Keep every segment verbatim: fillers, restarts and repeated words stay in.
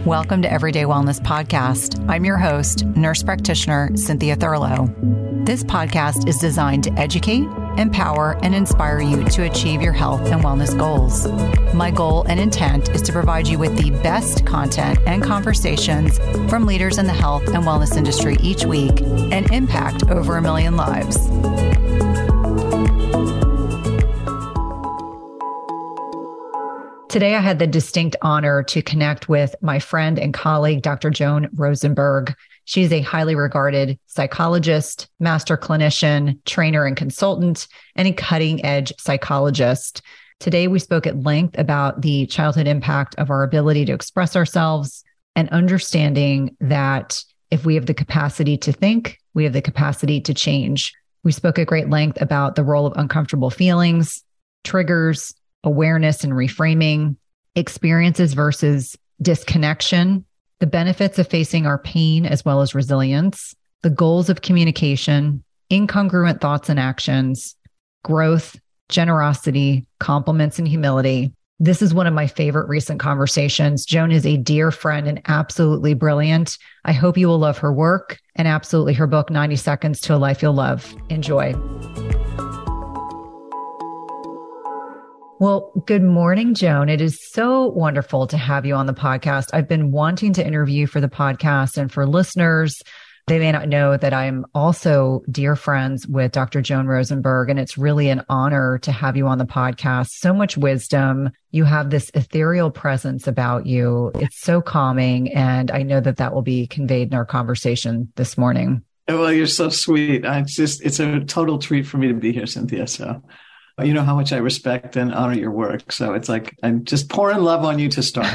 Welcome to Everyday Wellness Podcast. I'm your host, nurse practitioner Cynthia Thurlow. This podcast is designed to educate, empower, and inspire you to achieve your health and wellness goals. My goal and intent is to provide you with the best content and conversations from leaders in the health and wellness industry each week and impact over a million lives. Today, I had the distinct honor to connect with my friend and colleague, Doctor Joan Rosenberg. She's a highly regarded psychologist, master clinician, trainer and consultant, and a cutting-edge psychologist. Today, we spoke at length about the childhood impact of our ability to express ourselves and understanding that if we have the capacity to think, we have the capacity to change. We spoke at great length about the role of uncomfortable feelings, triggers, awareness and reframing, experiences versus disconnection, the benefits of facing our pain as well as resilience, the goals of communication, incongruent thoughts and actions, growth, generosity, compliments, and humility. This is one of my favorite recent conversations. Joan is a dear friend and absolutely brilliant. I hope you will love her work and absolutely her book, ninety seconds to a Life You'll Love. Enjoy. Well, good morning, Joan. It is so wonderful to have you on the podcast. I've been wanting to interview for the podcast, and for listeners, they may not know that I'm also dear friends with Doctor Joan Rosenberg, and it's really an honor to have you on the podcast. So much wisdom. You have this ethereal presence about you. It's so calming, and I know that that will be conveyed in our conversation this morning. Well, you're so sweet. I just, it's a total treat for me to be here, Cynthia. So you know how much I respect and honor your work. So it's like, I'm just pouring love on you to start.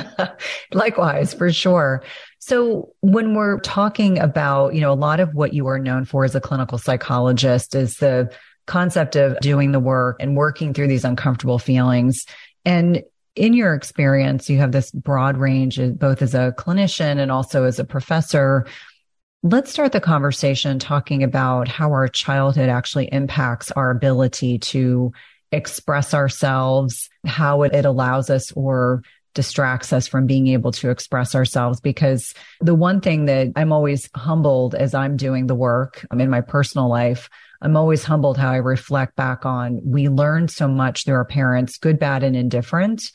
Likewise, for sure. So when we're talking about, you know, a lot of what you are known for as a clinical psychologist is the concept of doing the work and working through these uncomfortable feelings. And in your experience, you have this broad range, both as a clinician and also as a professor. Let's start the conversation talking about how our childhood actually impacts our ability to express ourselves, how it, it allows us or distracts us from being able to express ourselves. Because the one thing that I'm always humbled as I'm doing the work um, in my personal life, I'm always humbled how I reflect back on, we learn so much through our parents, good, bad, and indifferent.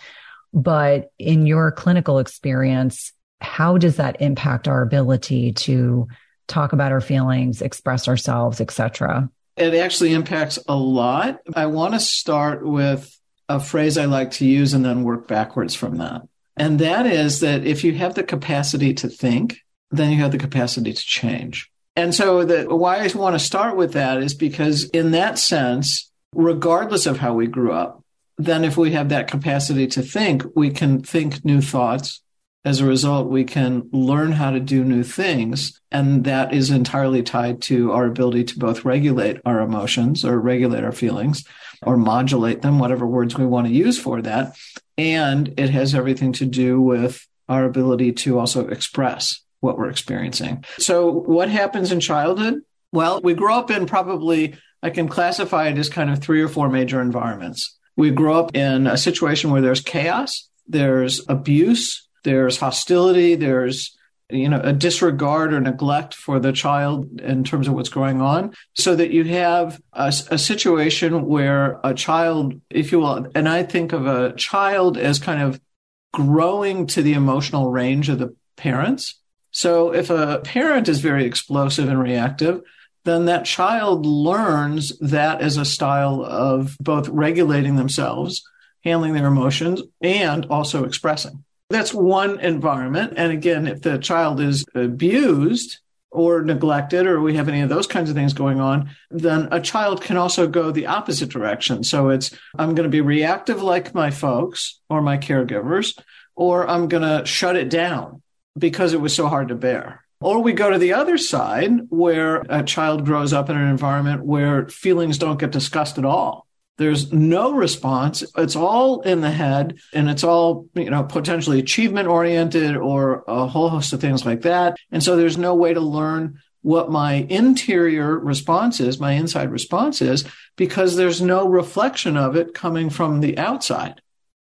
But in your clinical experience, how does that impact our ability to talk about our feelings, express ourselves, et cetera? It actually impacts a lot. I want to start with a phrase I like to use and then work backwards from that. And that is that if you have the capacity to think, then you have the capacity to change. And so the, why I want to start with that is because in that sense, regardless of how we grew up, then if we have that capacity to think, we can think new thoughts. As a result, we can learn how to do new things, and that is entirely tied to our ability to both regulate our emotions or regulate our feelings or modulate them, whatever words we want to use for that. And it has everything to do with our ability to also express what we're experiencing. So what happens in childhood? Well, we grow up in probably, I can classify it as kind of three or four major environments. We grow up in a situation where there's chaos, there's abuse, there's hostility, there's, you know, a disregard or neglect for the child in terms of what's going on, so that you have a, a situation where a child, if you will, and I think of a child as kind of growing to the emotional range of the parents. So if a parent is very explosive and reactive, then that child learns that as a style of both regulating themselves, handling their emotions, and also expressing. That's one environment. And again, if the child is abused or neglected, or we have any of those kinds of things going on, then a child can also go the opposite direction. So it's, I'm going to be reactive like my folks or my caregivers, or I'm going to shut it down because it was so hard to bear. Or we go to the other side where a child grows up in an environment where feelings don't get discussed at all. There's no response. It's all in the head, and it's all, you know, potentially achievement oriented or a whole host of things like that. And so there's no way to learn what my interior response is, my inside response is, because there's no reflection of it coming from the outside.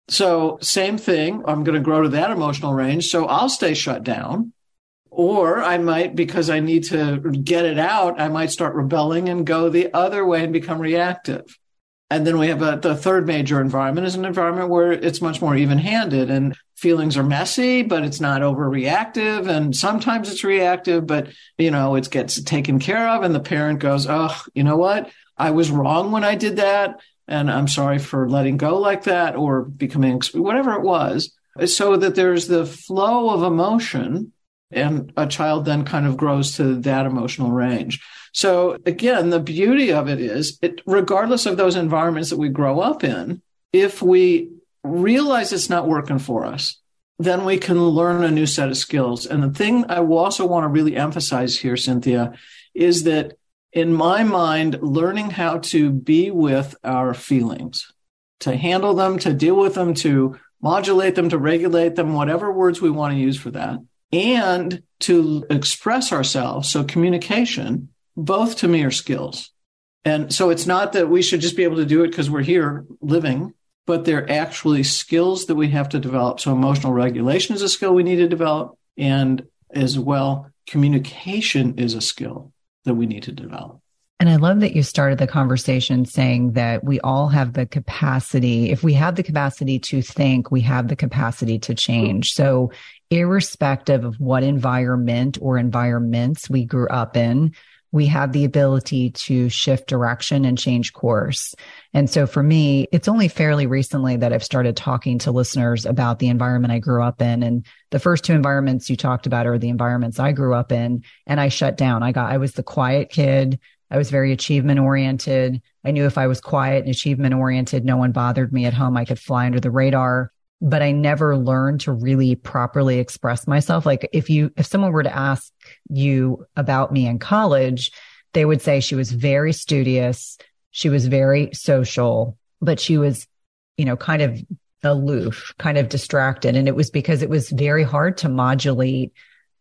So same thing, I'm going to grow to that emotional range. So I'll stay shut down. Or I might, because I need to get it out, I might start rebelling and go the other way and become reactive. And then we have a, the third major environment is an environment where it's much more even-handed and feelings are messy, but it's not overreactive. And sometimes it's reactive, but, you know, it gets taken care of. And the parent goes, oh, you know what? I was wrong when I did that. And I'm sorry for letting go like that or becoming, whatever it was, so that there's the flow of emotion. And a child then kind of grows to that emotional range. So again, the beauty of it is, it, regardless of those environments that we grow up in, if we realize it's not working for us, then we can learn a new set of skills. And the thing I also want to really emphasize here, Cynthia, is that in my mind, learning how to be with our feelings, to handle them, to deal with them, to modulate them, to regulate them, whatever words we want to use for that, and to express ourselves. So communication, both to me are skills. And so it's not that we should just be able to do it because we're here living, but they're actually skills that we have to develop. So emotional regulation is a skill we need to develop. And as well, communication is a skill that we need to develop. And I love that you started the conversation saying that we all have the capacity. If we have the capacity to think, we have the capacity to change. So irrespective of what environment or environments we grew up in, we have the ability to shift direction and change course. And so for me, it's only fairly recently that I've started talking to listeners about the environment I grew up in. And the first two environments you talked about are the environments I grew up in. And I shut down. I got, I was the quiet kid. I was very achievement oriented. I knew if I was quiet and achievement oriented, no one bothered me at home. I could fly under the radar. But I never learned to really properly express myself. Like if you, if someone were to ask you about me in college, they would say she was very studious. She was very social, but she was, you know, kind of aloof, kind of distracted. And it was because it was very hard to modulate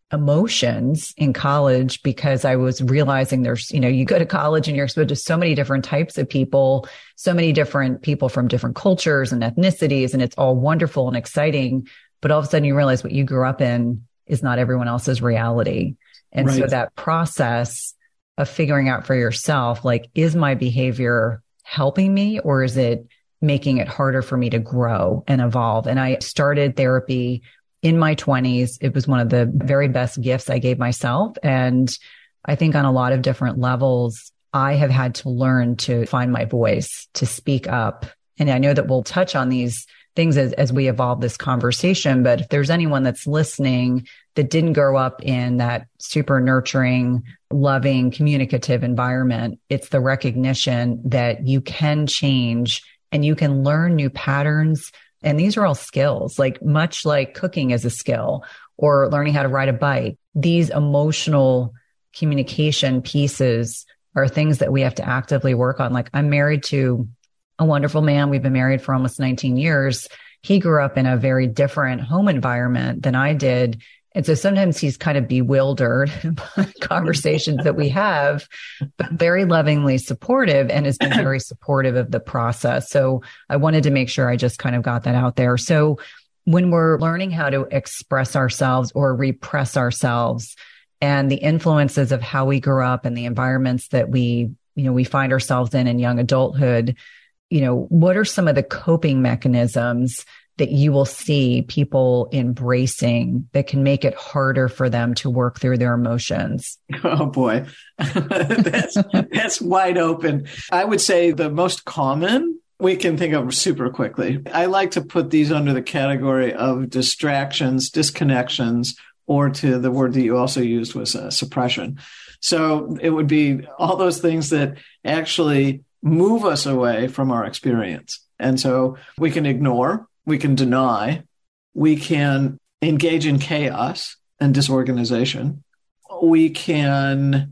emotions in college because I was realizing there's, you know, you go to college and you're exposed to so many different types of people, so many different people from different cultures and ethnicities, and it's all wonderful and exciting. But all of a sudden you realize what you grew up in is not everyone else's reality. And right. So that process of figuring out for yourself, like, is my behavior helping me or is it making it harder for me to grow and evolve? And I started therapy in my twenties. It was one of the very best gifts I gave myself. And I think on a lot of different levels, I have had to learn to find my voice, to speak up. And I know that we'll touch on these things as, as we evolve this conversation. But if there's anyone that's listening that didn't grow up in that super nurturing, loving, communicative environment, it's the recognition that you can change and you can learn new patterns. And these are all skills, like much like cooking is a skill or learning how to ride a bike. These emotional communication pieces are things that we have to actively work on. Like I'm married to a wonderful man. We've been married for almost nineteen years. He grew up in a very different home environment than I did. And so sometimes he's kind of bewildered by conversations that we have, but very lovingly supportive and has been very supportive of the process. So I wanted to make sure I just kind of got that out there. So when we're learning how to express ourselves or repress ourselves and the influences of how we grew up and the environments that we, you know, we find ourselves in in young adulthood, you know, what are some of the coping mechanisms that you will see people embracing that can make it harder for them to work through their emotions? Oh boy, that's, that's wide open. I would say the most common we can think of super quickly. I like to put these under the category of distractions, disconnections, or to the word that you also used was uh, suppression. So it would be all those things that actually move us away from our experience. And so we can ignore, we can deny, we can engage in chaos and disorganization. We can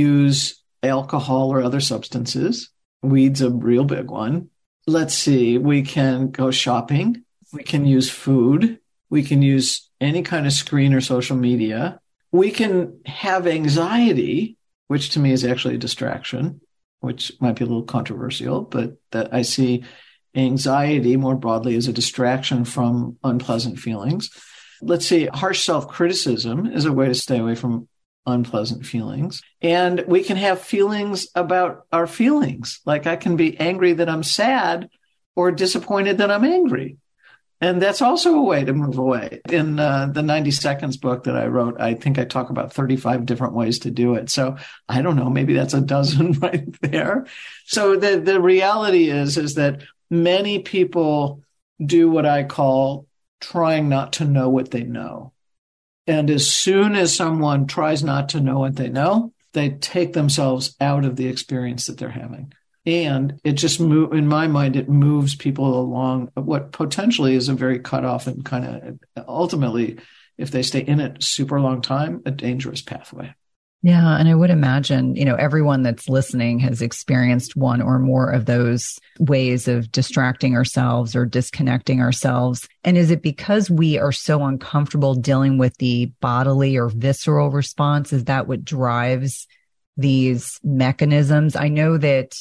use alcohol or other substances. Weed's a real big one. Let's see, we can go shopping. We can use food. We can use any kind of screen or social media. We can have anxiety, which to me is actually a distraction, which might be a little controversial, but that I see anxiety more broadly as a distraction from unpleasant feelings. Let's see, harsh self-criticism is a way to stay away from unpleasant feelings. And we can have feelings about our feelings. Like I can be angry that I'm sad or disappointed that I'm angry. And that's also a way to move away. In uh, the ninety seconds book that I wrote, I think I talk about thirty-five different ways to do it. So I don't know, maybe that's a dozen right there. So the, the reality is, is that many people do what I call trying not to know what they know. And as soon as someone tries not to know what they know, they take themselves out of the experience that they're having. And it just move, in my mind, it moves people along what potentially is a very cutoff and kind of ultimately, if they stay in it super long time, a dangerous pathway. Yeah. And I would imagine, you know, everyone that's listening has experienced one or more of those ways of distracting ourselves or disconnecting ourselves. And is it because we are so uncomfortable dealing with the bodily or visceral response? Is that what drives these mechanisms? I know that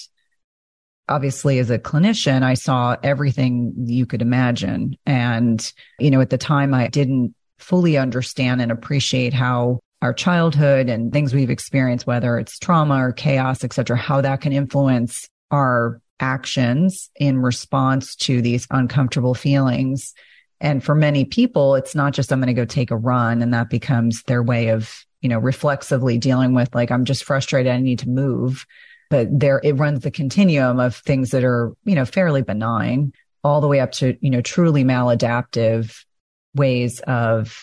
obviously, as a clinician, I saw everything you could imagine. And, you know, at the time, I didn't fully understand and appreciate how our childhood and things we've experienced, whether it's trauma or chaos, et cetera, how that can influence our actions in response to these uncomfortable feelings. And for many people, it's not just, I'm going to go take a run, and that becomes their way of, you know, reflexively dealing with, like, I'm just frustrated, I need to move. But there, it runs the continuum of things that are, you know, fairly benign, all the way up to, you know, truly maladaptive ways of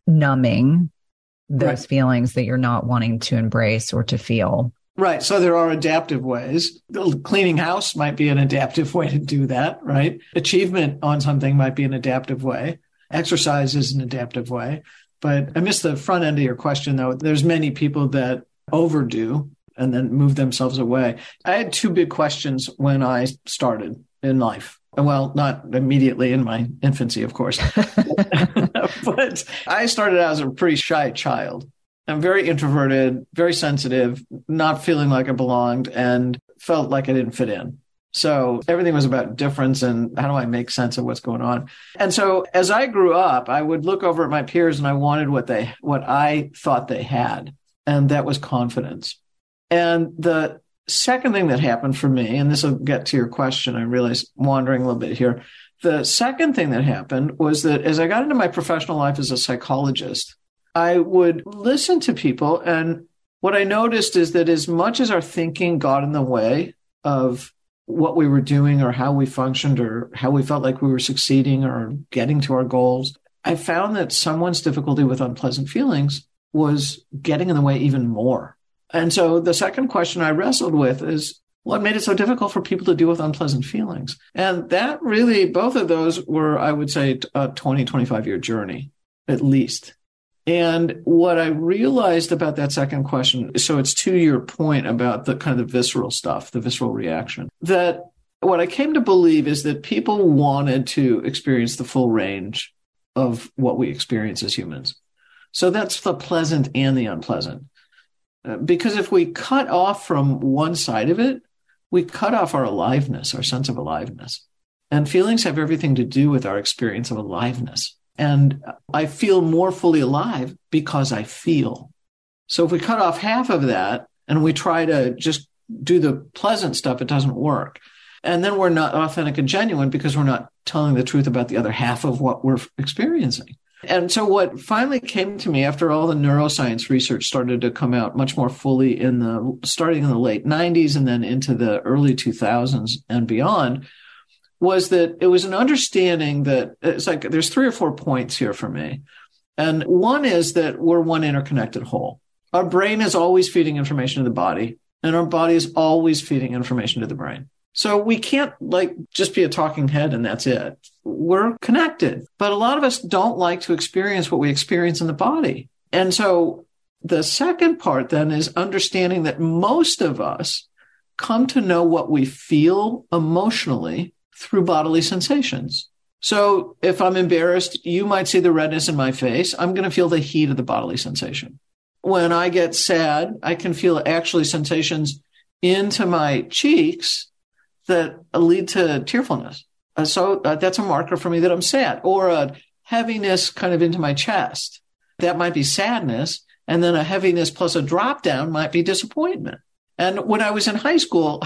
numbing those right. feelings that you're not wanting to embrace or to feel. Right. So there are adaptive ways. Cleaning house might be an adaptive way to do that, right? Achievement on something might be an adaptive way. Exercise is an adaptive way. But I missed the front end of your question, though. There's many people that overdo and then move themselves away. I had two big questions when I started in life. Well, not immediately in my infancy, of course. But I started out as a pretty shy child. I'm very introverted, very sensitive, not feeling like I belonged, and felt like I didn't fit in. So everything was about difference and how do I make sense of what's going on. And so as I grew up, I would look over at my peers and I wanted what they, what I thought they had. And that was confidence. And the second thing that happened for me, and this will get to your question, I realize wandering a little bit here. The second thing that happened was that as I got into my professional life as a psychologist, I would listen to people. And what I noticed is that as much as our thinking got in the way of what we were doing or how we functioned or how we felt like we were succeeding or getting to our goals, I found that someone's difficulty with unpleasant feelings was getting in the way even more. And so the second question I wrestled with is, what made it so difficult for people to deal with unpleasant feelings? And that really, both of those were, I would say, a twenty, twenty-five year journey, at least. And what I realized about that second question, so it's to your point about the kind of the visceral stuff, the visceral reaction, that what I came to believe is that people wanted to experience the full range of what we experience as humans. So that's the pleasant and the unpleasant. Because if we cut off from one side of it, we cut off our aliveness, our sense of aliveness. And feelings have everything to do with our experience of aliveness. And I feel more fully alive because I feel. So if we cut off half of that and we try to just do the pleasant stuff, it doesn't work. And then we're not authentic and genuine because we're not telling the truth about the other half of what we're experiencing. And so what finally came to me after all the neuroscience research started to come out much more fully in the, starting in the late nineties and then into the early two thousands and beyond, was that it was an understanding that it's like, there's three or four points here for me. And one is that we're one interconnected whole. Our brain is always feeding information to the body, and our body is always feeding information to the brain. So we can't like just be a talking head and that's it. We're connected, but a lot of us don't like to experience what we experience in the body. And so the second part then is understanding that most of us come to know what we feel emotionally through bodily sensations. So if I'm embarrassed, you might see the redness in my face. I'm going to feel the heat of the bodily sensation. When I get sad, I can feel actually sensations into my cheeks that lead to tearfulness. Uh, so uh, that's a marker for me that I'm sad, or a heaviness kind of into my chest. That might be sadness. And then a heaviness plus a drop down might be disappointment. And when I was in high school,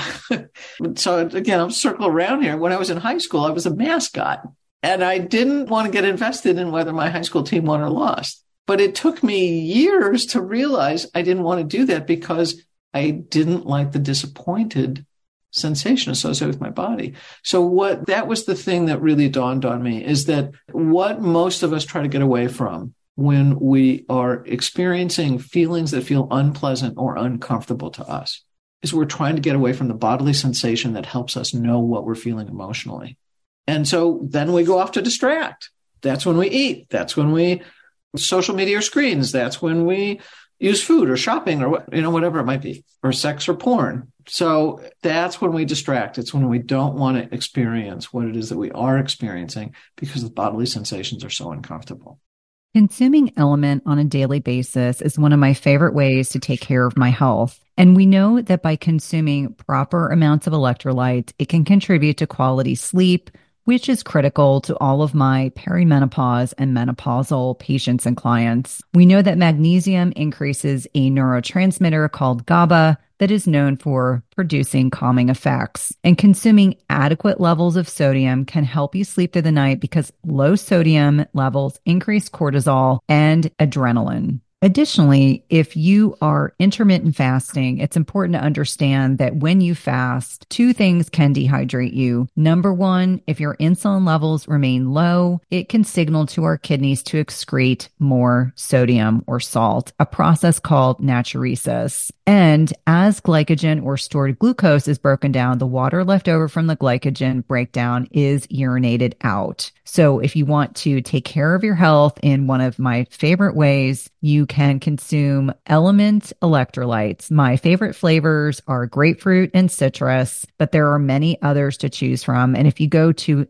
so again, I'm circle around here. When I was in high school, I was a mascot, and I didn't want to get invested in whether my high school team won or lost. But it took me years to realize I didn't want to do that because I didn't like the disappointed sensation associated with my body. So what that was the thing that really dawned on me, is that what most of us try to get away from when we are experiencing feelings that feel unpleasant or uncomfortable to us is we're trying to get away from the bodily sensation that helps us know what we're feeling emotionally. And so then we go off to distract. That's when we eat. That's when we social media or screens. That's when we use food or shopping or what, you know, whatever it might be, or sex or porn. So that's when we distract. It's when we don't want to experience what it is that we are experiencing because the bodily sensations are so uncomfortable. Consuming Element on a daily basis is one of my favorite ways to take care of my health. And we know that by consuming proper amounts of electrolytes, it can contribute to quality sleep, which is critical to all of my perimenopause and menopausal patients and clients. We know that magnesium increases a neurotransmitter called GABA that is known for producing calming effects. And consuming adequate levels of sodium can help you sleep through the night because low sodium levels increase cortisol and adrenaline. Additionally, if you are intermittent fasting, it's important to understand that when you fast, two things can dehydrate you. Number one, if your insulin levels remain low, it can signal to our kidneys to excrete more sodium or salt, a process called natriuresis. And as glycogen or stored glucose is broken down, the water left over from the glycogen breakdown is urinated out. So if you want to take care of your health in one of my favorite ways, you can consume Element electrolytes. My favorite flavors are grapefruit and citrus, but there are many others to choose from. And if you go to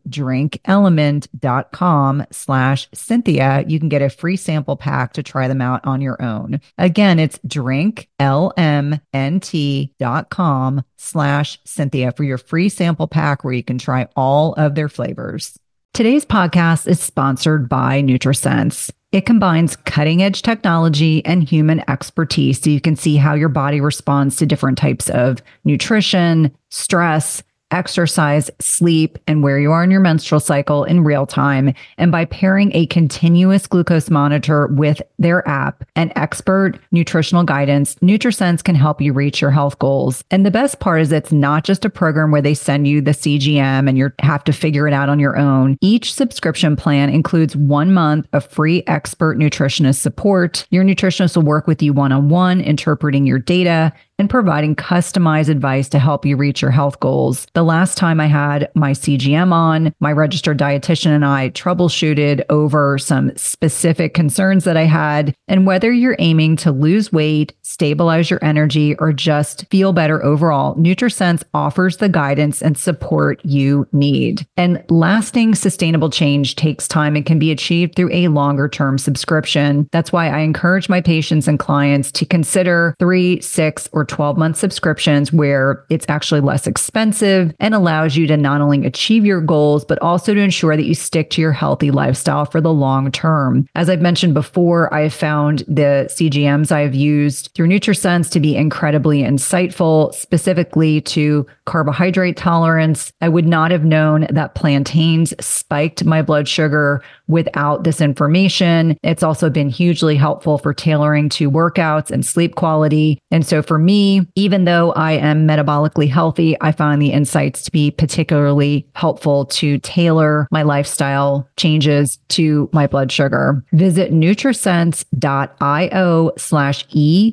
drinkelement.com slash Cynthia, you can get a free sample pack to try them out on your own. Again, it's drinkelement.com slash Cynthia for your free sample pack where you can try all of their flavors. Today's podcast is sponsored by NutriSense. It combines cutting-edge technology and human expertise so you can see how your body responds to different types of nutrition, stress, exercise, sleep, and where you are in your menstrual cycle in real time. And by pairing a continuous glucose monitor with their app and expert nutritional guidance, NutriSense can help you reach your health goals. And the best part is it's not just a program where they send you the C G M and you have to figure it out on your own. Each subscription plan includes one month of free expert nutritionist support. Your nutritionist will work with you one-on-one, interpreting your data and providing customized advice to help you reach your health goals. The last time I had my C G M on, my registered dietitian and I troubleshooted over some specific concerns that I had. And whether you're aiming to lose weight, stabilize your energy, or just feel better overall, NutriSense offers the guidance and support you need. And lasting sustainable change takes time and can be achieved through a longer term subscription. That's why I encourage my patients and clients to consider three, six, or twelve month subscriptions where it's actually less expensive and allows you to not only achieve your goals, but also to ensure that you stick to your healthy lifestyle for the long term. As I've mentioned before, I have found the C G Ms I've used through NutriSense to be incredibly insightful, specifically to carbohydrate tolerance. I would not have known that plantains spiked my blood sugar without this information. It's also been hugely helpful for tailoring to workouts and sleep quality. And so for me, even though I am metabolically healthy, I find the insights to be particularly helpful to tailor my lifestyle changes to my blood sugar. Visit nutrisense.io slash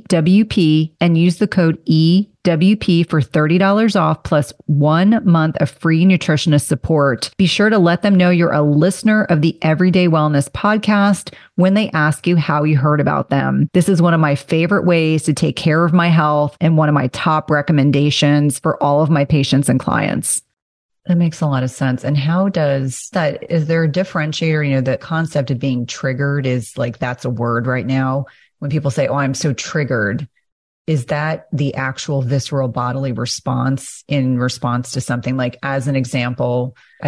EWP and use the code E W P for thirty dollars off plus one month of free nutritionist support. Be sure to let them know you're a listener of the Everyday Wellness podcast when they ask you how you heard about them. This is one of my favorite ways to take care of my health and one of my top recommendations for all of my patients and clients. That makes a lot of sense. And how does that, is there a differentiator? You know, the concept of being triggered is like, that's a word right now. When people say, oh, I'm so triggered, is that the actual visceral bodily response in response to something? Like, as an example, I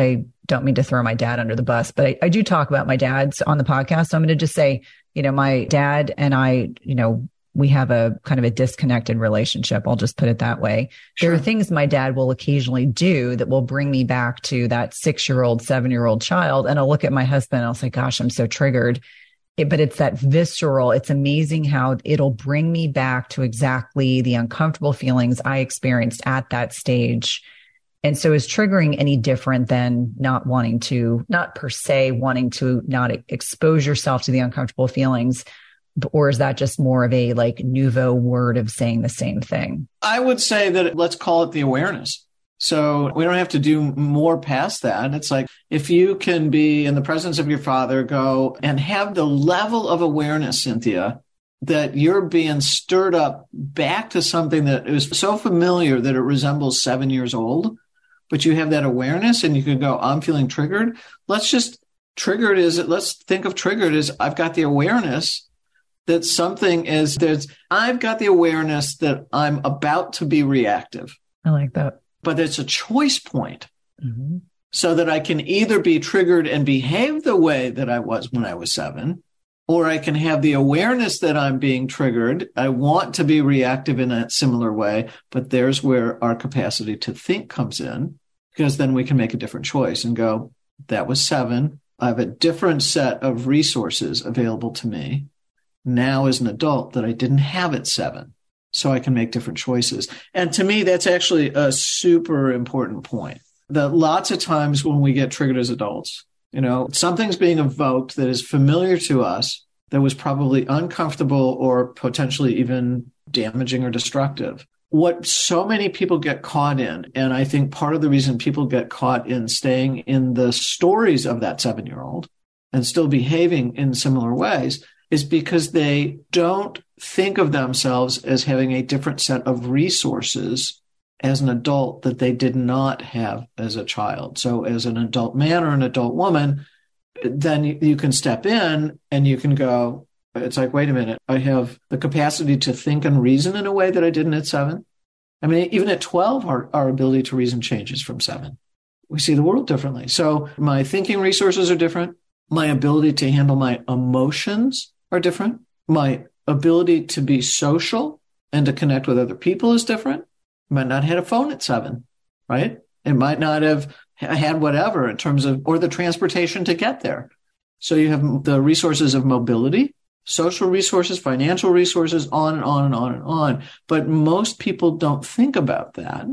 don't mean to throw my dad under the bus, but I, I do talk about my dad on the podcast. So I'm going to just say, you know, my dad and I, you know, we have a kind of a disconnected relationship. I'll just put it that way. Sure. There are things my dad will occasionally do that will bring me back to that six-year-old, seven-year-old child. And I'll look at my husband and I'll say, gosh, I'm so triggered. It, but it's that visceral. It's amazing how it'll bring me back to exactly the uncomfortable feelings I experienced at that stage. And so is triggering any different than not wanting to, not per se wanting to not expose yourself to the uncomfortable feelings? Or is that just more of a like nouveau word of saying the same thing? I would say that let's call it the awareness. So we don't have to do more past that. It's like if you can be in the presence of your father, go and have the level of awareness, Cynthia, that you're being stirred up back to something that is so familiar that it resembles seven years old, but you have that awareness and you can go, I'm feeling triggered. Let's just trigger it as, let's think of triggered as I've got the awareness that something is, there's, I've got the awareness that I'm about to be reactive. I like that. But it's a choice point mm-hmm. so that I can either be triggered and behave the way that I was when I was seven, or I can have the awareness that I'm being triggered. I want to be reactive in a similar way, but there's where our capacity to think comes in, because then we can make a different choice and go, that was seven. I have a different set of resources available to me now as an adult that I didn't have at seven. So I can make different choices. And to me, that's actually a super important point. That lots of times when we get triggered as adults, you know, something's being evoked that is familiar to us that was probably uncomfortable or potentially even damaging or destructive. What so many people get caught in, and I think part of the reason people get caught in staying in the stories of that seven-year-old and still behaving in similar ways, is because they don't think of themselves as having a different set of resources as an adult that they did not have as a child. So as an adult man or an adult woman, then you can step in and you can go, it's like, wait a minute, I have the capacity to think and reason in a way that I didn't at seven. I mean, even at twelve, our, our ability to reason changes from seven. We see the world differently. So my thinking resources are different. My ability to handle my emotions are different. My ability to be social and to connect with other people is different. You might not have had a phone at seven, right? It might not have had whatever in terms of, or the transportation to get there. So you have the resources of mobility, social resources, financial resources, on and on and on and on. But most people don't think about that.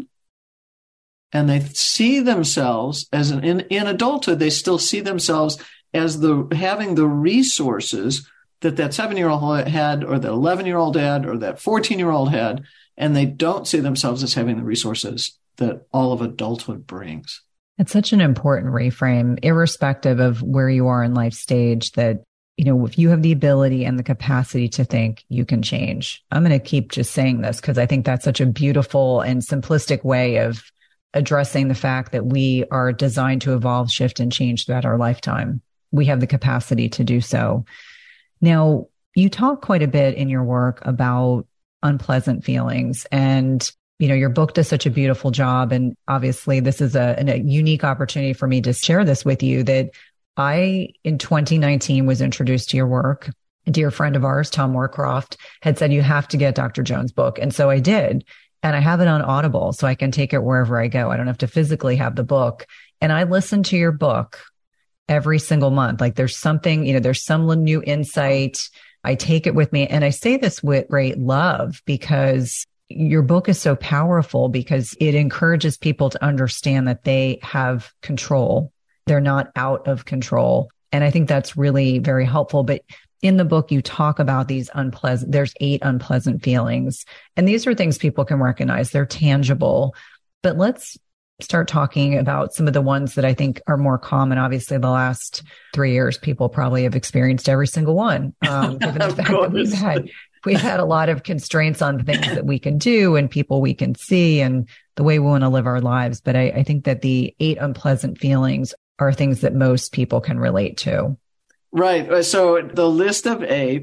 And they see themselves as an, in, in adulthood, they still see themselves as the having the resources that that seven-year-old had, or that eleven-year-old had, or that fourteen-year-old had, and they don't see themselves as having the resources that all of adulthood brings. It's such an important reframe, irrespective of where you are in life stage, that, you know, if you have the ability and the capacity to think, you can change. I'm going to keep just saying this because I think that's such a beautiful and simplistic way of addressing the fact that we are designed to evolve, shift, and change throughout our lifetime. We have the capacity to do so. Now, you talk quite a bit in your work about unpleasant feelings, and, you know, your book does such a beautiful job. And obviously this is a, a unique opportunity for me to share this with you, that I, in twenty nineteen, was introduced to your work. A dear friend of ours, Tom Moorcroft, had said, you have to get Doctor Jones' book. And so I did. And I have it on Audible, so I can take it wherever I go. I don't have to physically have the book. And I listen to your book every single month. Like there's something, you know, there's some new insight. I take it with me. And I say this with great love because your book is so powerful, because it encourages people to understand that they have control. They're not out of control. And I think that's really very helpful. But in the book, you talk about these unpleasant, there's eight unpleasant feelings. And these are things people can recognize. They're tangible. But let's start talking about some of the ones that I think are more common. Obviously, the last three years, people probably have experienced every single one. Um, given the fact that we've had, we've had a lot of constraints on things that we can do and people we can see and the way we want to live our lives. But I, I think that the eight unpleasant feelings are things that most people can relate to. Right. So the list of eight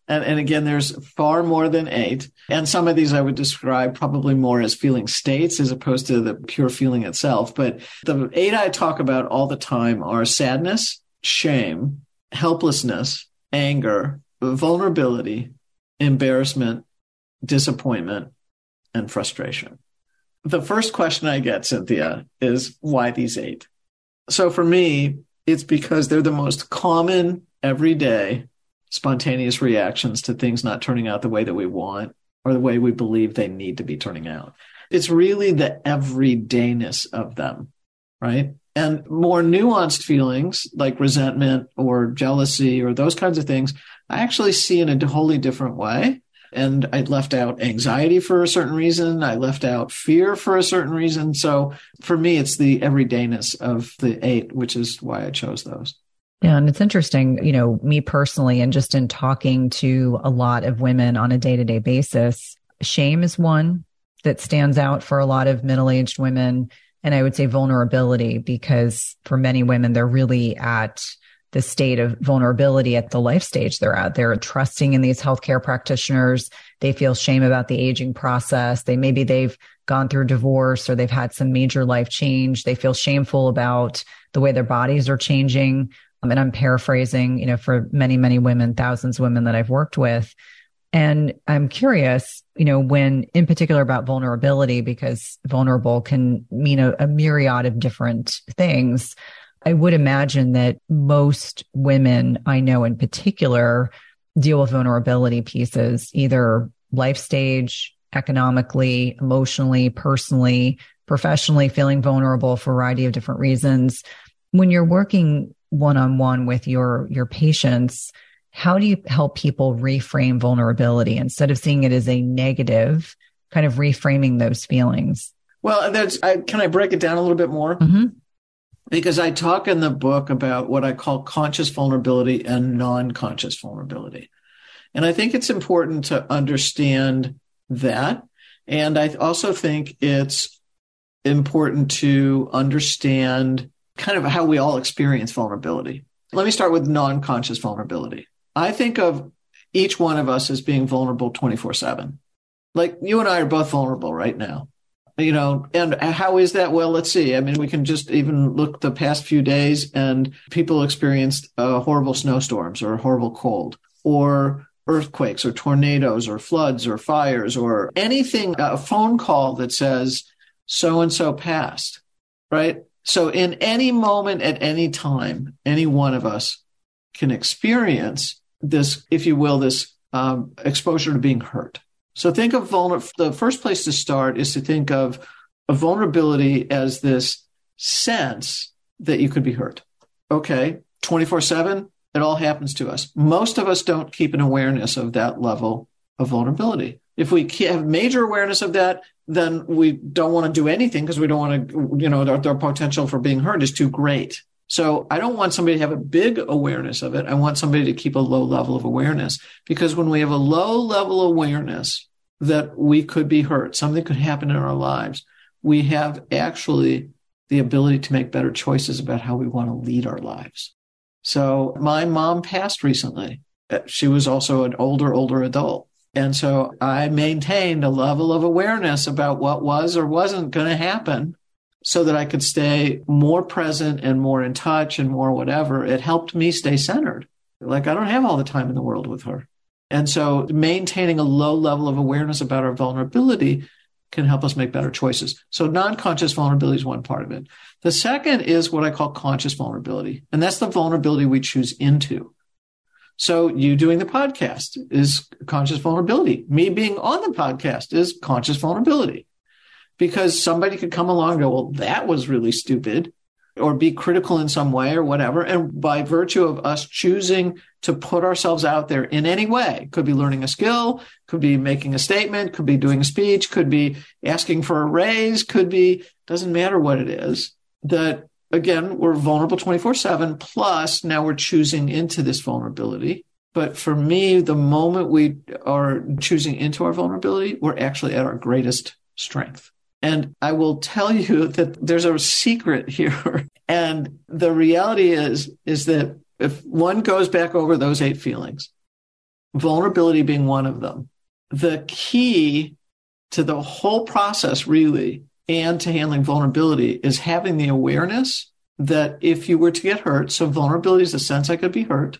And, and again, there's far more than eight. And some of these I would describe probably more as feeling states as opposed to the pure feeling itself. But the eight I talk about all the time are sadness, shame, helplessness, anger, vulnerability, embarrassment, disappointment, and frustration. The first question I get, Cynthia, is why these eight? So for me, it's because they're the most common, everyday, spontaneous reactions to things not turning out the way that we want or the way we believe they need to be turning out. It's really the everydayness of them, right? And more nuanced feelings like resentment or jealousy or those kinds of things, I actually see in a wholly different way. And I left out anxiety for a certain reason. I left out fear for a certain reason. So for me, it's the everydayness of the eight, which is why I chose those. Yeah. And it's interesting, you know, me personally, and just in talking to a lot of women on a day-to-day basis, shame is one that stands out for a lot of middle-aged women. And I would say vulnerability, because for many women, they're really at the state of vulnerability at the life stage they're at. They're trusting in these healthcare practitioners. They feel shame about the aging process. They maybe they've gone through divorce or they've had some major life change. They feel shameful about the way their bodies are changing. Um, and I'm paraphrasing, you know, for many, many women, thousands of women that I've worked with. And I'm curious, you know, when in particular about vulnerability, because vulnerable can mean a, a myriad of different things. I would imagine that most women I know in particular deal with vulnerability pieces, either life stage, economically, emotionally, personally, professionally, feeling vulnerable for a variety of different reasons. When you're working one-on-one with your, your patients, how do you help people reframe vulnerability instead of seeing it as a negative, kind of reframing those feelings? Well, that's, I, can I break it down a little bit more? Mm-hmm. Because I talk in the book about what I call conscious vulnerability and non-conscious vulnerability. And I think it's important to understand that. And I also think it's important to understand kind of how we all experience vulnerability. Let me start with non-conscious vulnerability. I think of each one of us as being vulnerable twenty-four seven. Like you and I are both vulnerable right now. You know, and how is that? Well, let's see. I mean, we can just even look the past few days and people experienced uh, horrible snowstorms or horrible cold or earthquakes or tornadoes or floods or fires or anything, a phone call that says so-and-so passed, right? So in any moment at any time, any one of us can experience this, if you will, this um, exposure to being hurt. So think of vulner- the first place to start is to think of a vulnerability as this sense that you could be hurt. Okay, twenty-four seven, it all happens to us. Most of us don't keep an awareness of that level of vulnerability. If we have major awareness of that, then we don't want to do anything because we don't want to, you know, their, their potential for being hurt is too great. So I don't want somebody to have a big awareness of it. I want somebody to keep a low level of awareness, because when we have a low level awareness that we could be hurt, something could happen in our lives, we have actually the ability to make better choices about how we want to lead our lives. So my mom passed recently. She was also an older, older adult. And so I maintained a level of awareness about what was or wasn't going to happen so that I could stay more present and more in touch and more whatever. It helped me stay centered. Like, I don't have all the time in the world with her. And so maintaining a low level of awareness about our vulnerability can help us make better choices. So non-conscious vulnerability is one part of it. The second is what I call conscious vulnerability. And that's the vulnerability we choose into. So you doing the podcast is conscious vulnerability. Me being on the podcast is conscious vulnerability. Because somebody could come along and go, well, that was really stupid, or be critical in some way or whatever. And by virtue of us choosing to put ourselves out there in any way, could be learning a skill, could be making a statement, could be doing a speech, could be asking for a raise, could be, doesn't matter what it is, that again, we're vulnerable twenty-four seven, plus now we're choosing into this vulnerability. But for me, the moment we are choosing into our vulnerability, we're actually at our greatest strength. And I will tell you that there's a secret here. And the reality is, is that if one goes back over those eight feelings, vulnerability being one of them. The key to the whole process, really, and to handling vulnerability is having the awareness that if you were to get hurt, so vulnerability is the sense I could be hurt.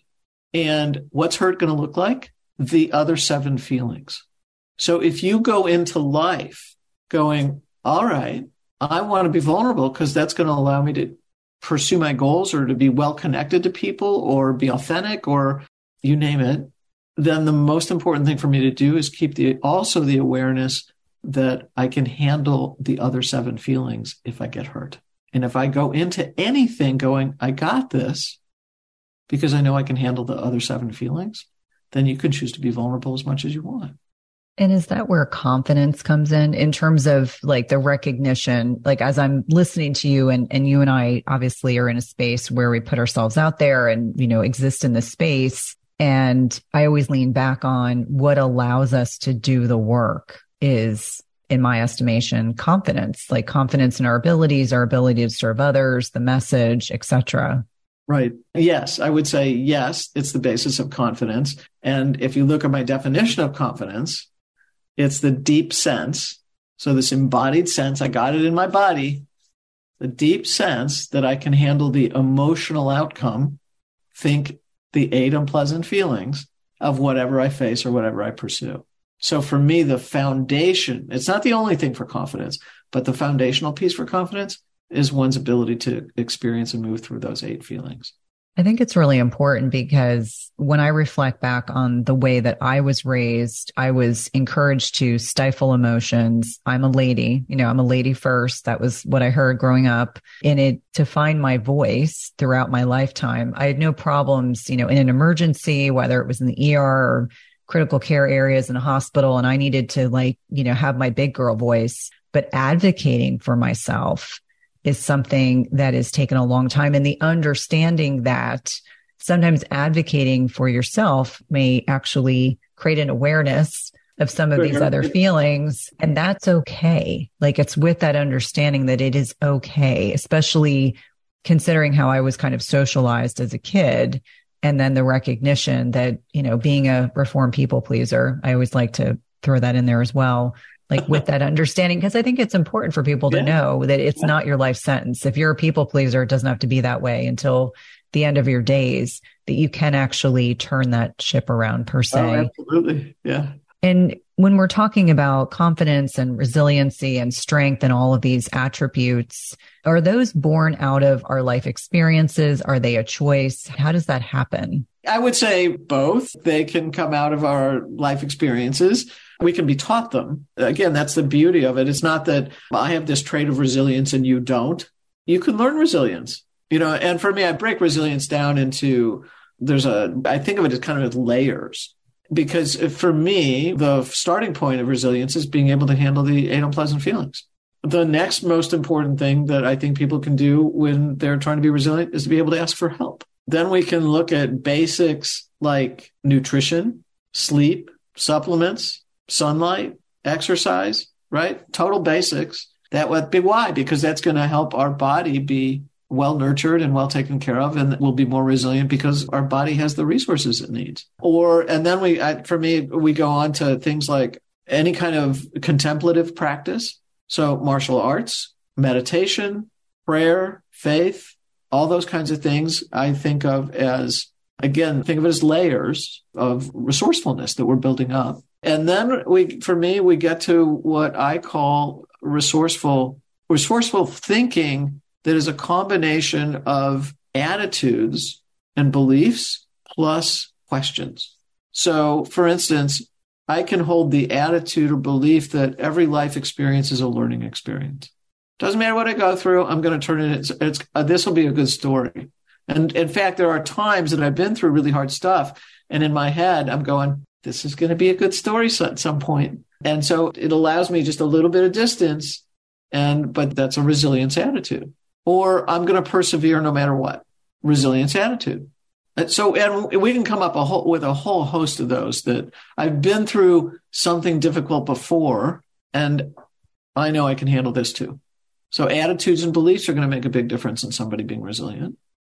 And what's hurt going to look like? The other seven feelings. So if you go into life going, all right, I want to be vulnerable because that's going to allow me to pursue my goals or to be well connected to people or be authentic or you name it, then the most important thing for me to do is keep the also the awareness that I can handle the other seven feelings if I get hurt. And if I go into anything going, I got this because I know I can handle the other seven feelings, then you can choose to be vulnerable as much as you want. And is that where confidence comes in, in terms of like the recognition? Like as I'm listening to you and, and you and I obviously are in a space where we put ourselves out there and, you know, exist in this space. And I always lean back on what allows us to do the work is, in my estimation, confidence, like confidence in our abilities, our ability to serve others, the message, et cetera. Right. Yes, I would say yes, it's the basis of confidence. And if you look at my definition of confidence, it's the deep sense. So this embodied sense, I got it in my body, the deep sense that I can handle the emotional outcome, think the eight unpleasant feelings of whatever I face or whatever I pursue. So for me, the foundation, it's not the only thing for confidence, but the foundational piece for confidence is one's ability to experience and move through those eight feelings. I think it's really important because when I reflect back on the way that I was raised, I was encouraged to stifle emotions. I'm a lady, you know, I'm a lady first. That was what I heard growing up. And it, to find my voice throughout my lifetime, I had no problems, you know, in an emergency, whether it was in the E R or critical care areas in a hospital. And I needed to like, you know, have my big girl voice, but advocating for myself is something that has taken a long time. And the understanding that sometimes advocating for yourself may actually create an awareness of some of these other feelings. And that's okay. Like it's with that understanding that it is okay, especially considering how I was kind of socialized as a kid. And then the recognition that, you know, being a reformed people pleaser, I always like to throw that in there as well. Like with that understanding, because I think it's important for people to yeah. know that it's yeah. not your life sentence. If you're a people pleaser, it doesn't have to be that way until the end of your days, that you can actually turn that ship around per se. Oh, absolutely. Yeah. And when we're talking about confidence and resiliency and strength and all of these attributes, are those born out of our life experiences? Are they a choice? How does that happen? I would say both. They can come out of our life experiences. We can be taught them. Again, that's the beauty of it. It's not that I have this trait of resilience and you don't. You can learn resilience, you know, and for me, I break resilience down into, there's a, I think of it as kind of as layers. Because for me, the starting point of resilience is being able to handle the eight unpleasant feelings. The next most important thing that I think people can do when they're trying to be resilient is to be able to ask for help. Then we can look at basics like nutrition, sleep, supplements, sunlight, exercise, right? Total basics. That would be why, because that's going to help our body be well nurtured and well taken care of, and we'll be more resilient because our body has the resources it needs. Or, and then we, I, for me, we go on to things like any kind of contemplative practice. So martial arts, meditation, prayer, faith, all those kinds of things I think of as, again, think of it as layers of resourcefulness that we're building up. And then we, for me, we get to what I call resourceful, resourceful thinking that is a combination of attitudes and beliefs plus questions. So, for instance, I can hold the attitude or belief that every life experience is a learning experience. Doesn't matter what I go through, I'm going to turn it, it's, it's, uh, this will be a good story. And in fact, there are times that I've been through really hard stuff, and in my head, I'm going, this is going to be a good story at some point. And so it allows me just a little bit of distance, and but that's a resilience attitude. Or I'm going to persevere no matter what. Resilience attitude. So, and we can come up a whole, with a whole host of those that I've been through something difficult before, and I know I can handle this too. So attitudes and beliefs are going to make a big difference in somebody being resilient.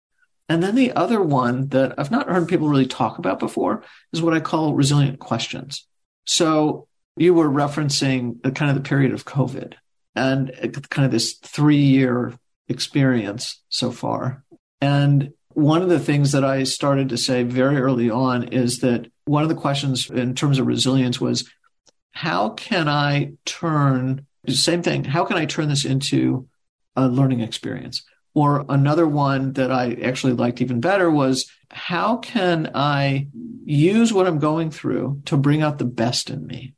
And then the other one that I've not heard people really talk about before is what I call resilient questions. So you were referencing the kind of the period of COVID and kind of this three-year experience so far. And one of the things that I started to say very early on is that one of the questions in terms of resilience was, how can I turn, same thing, how can I turn this into a learning experience? Or another one that I actually liked even better was, how can I use what I'm going through to bring out the best in me?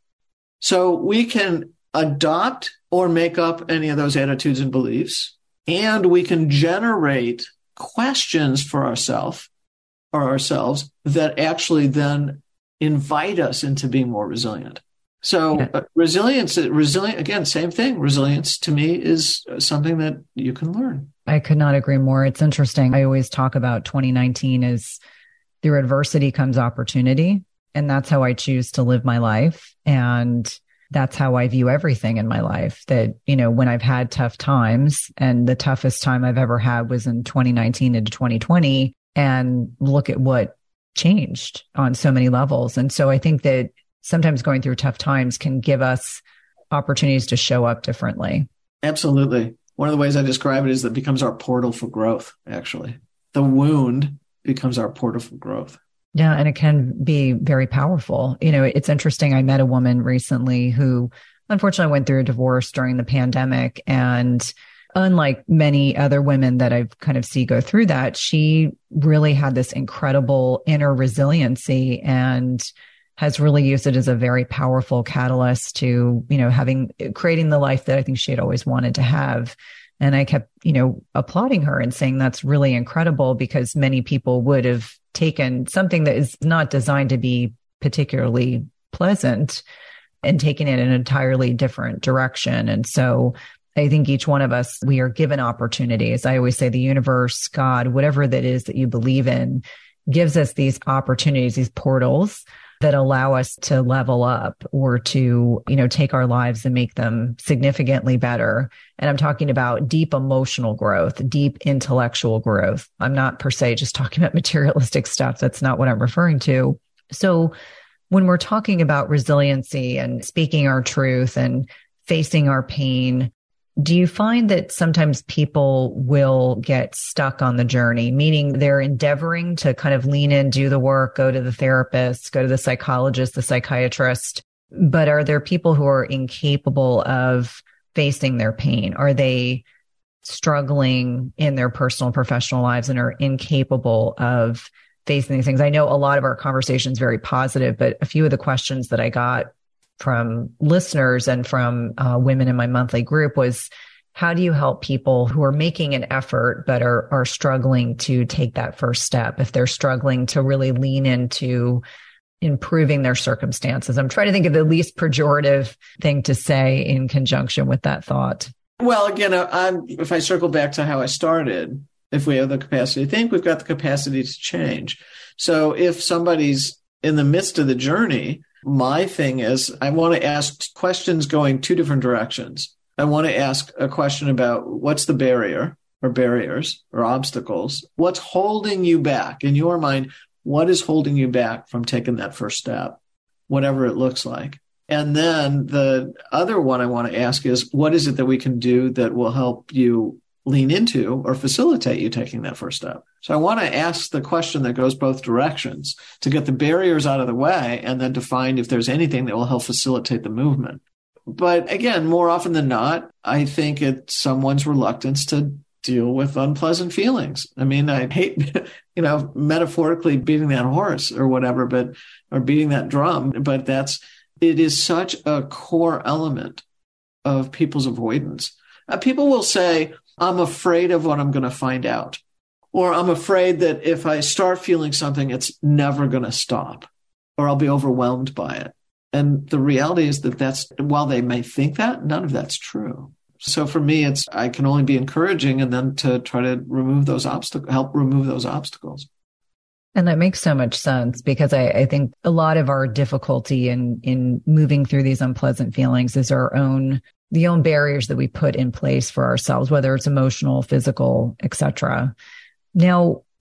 So we can adopt or make up any of those attitudes and beliefs, and we can generate questions for ourselves or ourselves that actually then invite us into being more resilient. So yeah. uh, resilience, resilient, again, same thing. Resilience to me is something that you can learn. I could not agree more. It's interesting. I always talk about twenty nineteen as through adversity comes opportunity. And that's how I choose to live my life. And that's how I view everything in my life. That, you know, when I've had tough times, and the toughest time I've ever had was in twenty nineteen into twenty twenty, and look at what changed on so many levels. And so I think that sometimes going through tough times can give us opportunities to show up differently. Absolutely. One of the ways I describe it is that it becomes our portal for growth, actually. The wound becomes our portal for growth. Yeah, and it can be very powerful. You know, it's interesting. I met a woman recently who unfortunately went through a divorce during the pandemic. And unlike many other women that I've kind of see go through that, she really had this incredible inner resiliency and has really used it as a very powerful catalyst to, you know, having, creating the life that I think she had always wanted to have. And I kept, you know, applauding her and saying that's really incredible, because many people would have taken something that is not designed to be particularly pleasant and taken it in an entirely different direction. And so I think each one of us, we are given opportunities. I always say the universe, God, whatever that is that you believe in, gives us these opportunities, these portals that allow us to level up or to, you know, take our lives and make them significantly better. And I'm talking about deep emotional growth, deep intellectual growth. I'm not per se just talking about materialistic stuff. That's not what I'm referring to. So when we're talking about resiliency and speaking our truth and facing our pain, do you find that sometimes people will get stuck on the journey, meaning they're endeavoring to kind of lean in, do the work, go to the therapist, go to the psychologist, the psychiatrist, but are there people who are incapable of facing their pain? Are they struggling in their personal and professional lives and are incapable of facing these things? I know a lot of our conversation is very positive, but a few of the questions that I got from listeners and from uh, women in my monthly group was, how do you help people who are making an effort but are are struggling to take that first step, if they're struggling to really lean into improving their circumstances? I'm trying to think of the least pejorative thing to say in conjunction with that thought. Well, again, I'm, if I circle back to how I started, if we have the capacity to think, we've got the capacity to change. So if somebody's in the midst of the journey, my thing is I want to ask questions going two different directions. I want to ask a question about what's the barrier or barriers or obstacles? What's holding you back? In your mind, what is holding you back from taking that first step, whatever it looks like? And then the other one I want to ask is, what is it that we can do that will help you lean into or facilitate you taking that first step? So I want to ask the question that goes both directions to get the barriers out of the way and then to find if there's anything that will help facilitate the movement. But again, more often than not, I think it's someone's reluctance to deal with unpleasant feelings. I mean, I hate, you know, metaphorically beating that horse or whatever, but, or beating that drum, but that's, it is such a core element of people's avoidance. Uh, people will say, I'm afraid of what I'm going to find out. Or I'm afraid that if I start feeling something, it's never going to stop, or I'll be overwhelmed by it. And the reality is that that's, while they may think that, none of that's true. So for me, it's, I can only be encouraging and then to try to remove those obstacles, help remove those obstacles. And that makes so much sense, because I, I think a lot of our difficulty in, in moving through these unpleasant feelings is our own, the own barriers that we put in place for ourselves, whether it's emotional, physical, et cetera. Now,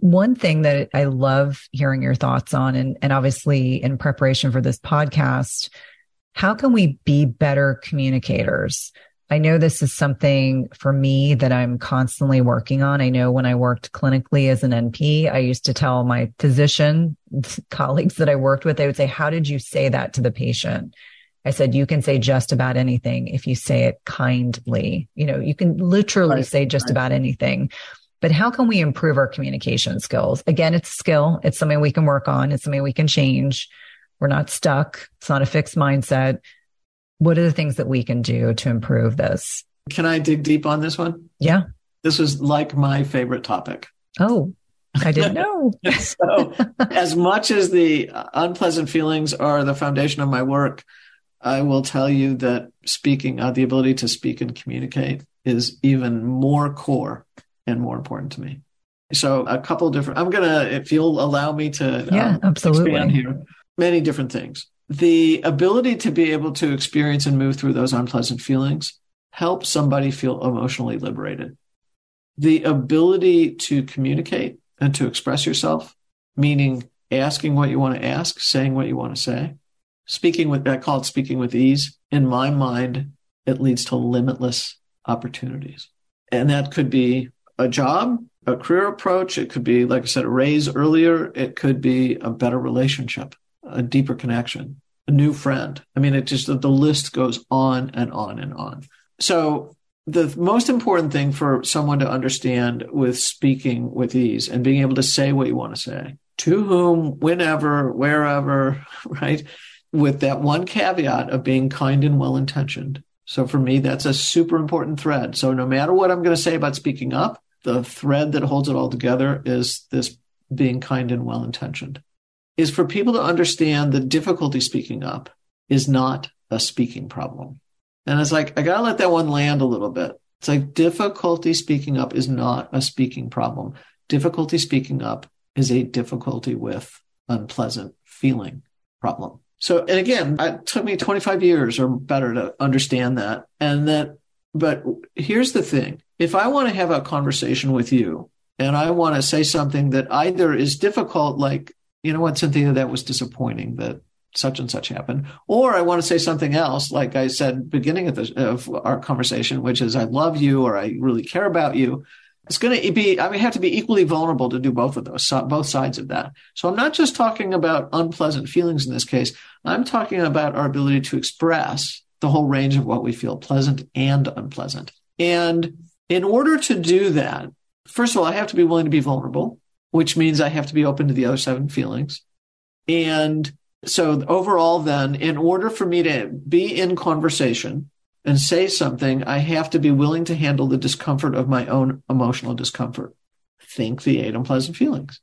One thing that I love hearing your thoughts on, and, and obviously in preparation for this podcast, how can we be better communicators? I know this is something for me that I'm constantly working on. I know when I worked clinically as an N P, I used to tell my physician colleagues that I worked with, they would say, how did you say that to the patient? I said, you can say just about anything if you say it kindly. You know, you can literally right, say just right. about anything. But how can we improve our communication skills? Again, it's a skill. It's something we can work on. It's something we can change. We're not stuck. It's not a fixed mindset. What are the things that we can do to improve this? Can I dig deep on this one? Yeah. This is like my favorite topic. Oh, I didn't know. So as much as the unpleasant feelings are the foundation of my work, I will tell you that speaking, uh, the ability to speak and communicate is even more core and more important to me. So a couple of different, I'm going to, if you'll allow me to yeah, um, absolutely. expand here, many different things. The ability to be able to experience and move through those unpleasant feelings helps somebody feel emotionally liberated. The ability to communicate and to express yourself, meaning asking what you want to ask, saying what you want to say, speaking with, I call it speaking with ease. In my mind, it leads to limitless opportunities. And that could be a job, a career approach. It could be, like I said, a raise earlier. It could be a better relationship, a deeper connection, a new friend. I mean, it just, the list goes on and on and on. So the most important thing for someone to understand with speaking with ease and being able to say what you want to say, to whom, whenever, wherever, right? With that one caveat of being kind and well-intentioned. So for me, that's a super important thread. So no matter what I'm going to say about speaking up, the thread that holds it all together is this being kind and well-intentioned. Is for people to understand that difficulty speaking up is not a speaking problem. And it's like, I got to let that one land a little bit. It's like difficulty speaking up is not a speaking problem. Difficulty speaking up is a difficulty with unpleasant feeling problem. So, and again, it took me twenty-five years or better to understand that. And that, but here's the thing. If I want to have a conversation with you and I want to say something that either is difficult, like, you know what, Cynthia, that was disappointing that such and such happened. Or I want to say something else, like I said, beginning of, the, of our conversation, which is I love you or I really care about you. It's going to be, I mean, have to be equally vulnerable to do both of those, both sides of that. So I'm not just talking about unpleasant feelings in this case. I'm talking about our ability to express the whole range of what we feel, pleasant and unpleasant. And in order to do that, first of all, I have to be willing to be vulnerable, which means I have to be open to the other seven feelings. And so overall, then, in order for me to be in conversation and say something, I have to be willing to handle the discomfort of my own emotional discomfort. Think the eight unpleasant feelings.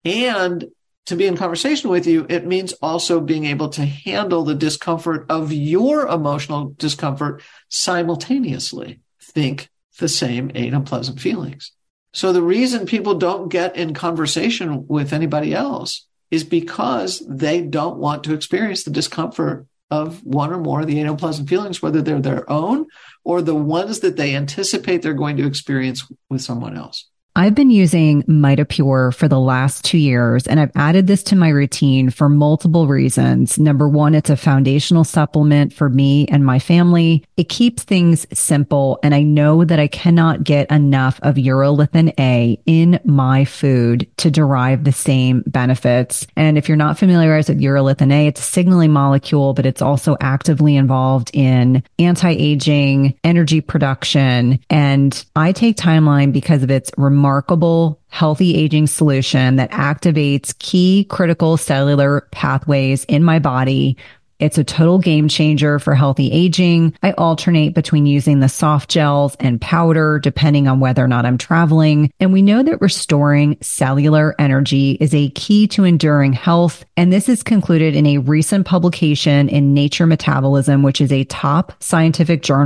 And to be in conversation with you, it means also being able to handle the discomfort of your emotional discomfort simultaneously. Think the same eight unpleasant feelings. So the reason people don't get in conversation with anybody else is because they don't want to experience the discomfort of one or more of the eight unpleasant feelings, whether they're their own or the ones that they anticipate they're going to experience with someone else. I've been using MitoPure for the last two years, and I've added this to my routine for multiple reasons. Number one, it's a foundational supplement for me and my family. It keeps things simple, and I know that I cannot get enough of urolithin A in my food to derive the same benefits. And if you're not familiarized with urolithin A, it's a signaling molecule, but it's also actively involved in anti-aging, energy production, and I take Timeline because of its remarkable remarkable healthy aging solution that activates key critical cellular pathways in my body. It's a total game changer for healthy aging. I alternate between using the soft gels and powder depending on whether or not I'm traveling. And we know that restoring cellular energy is a key to enduring health. And this is concluded in a recent publication in Nature Metabolism, which is a top scientific journal.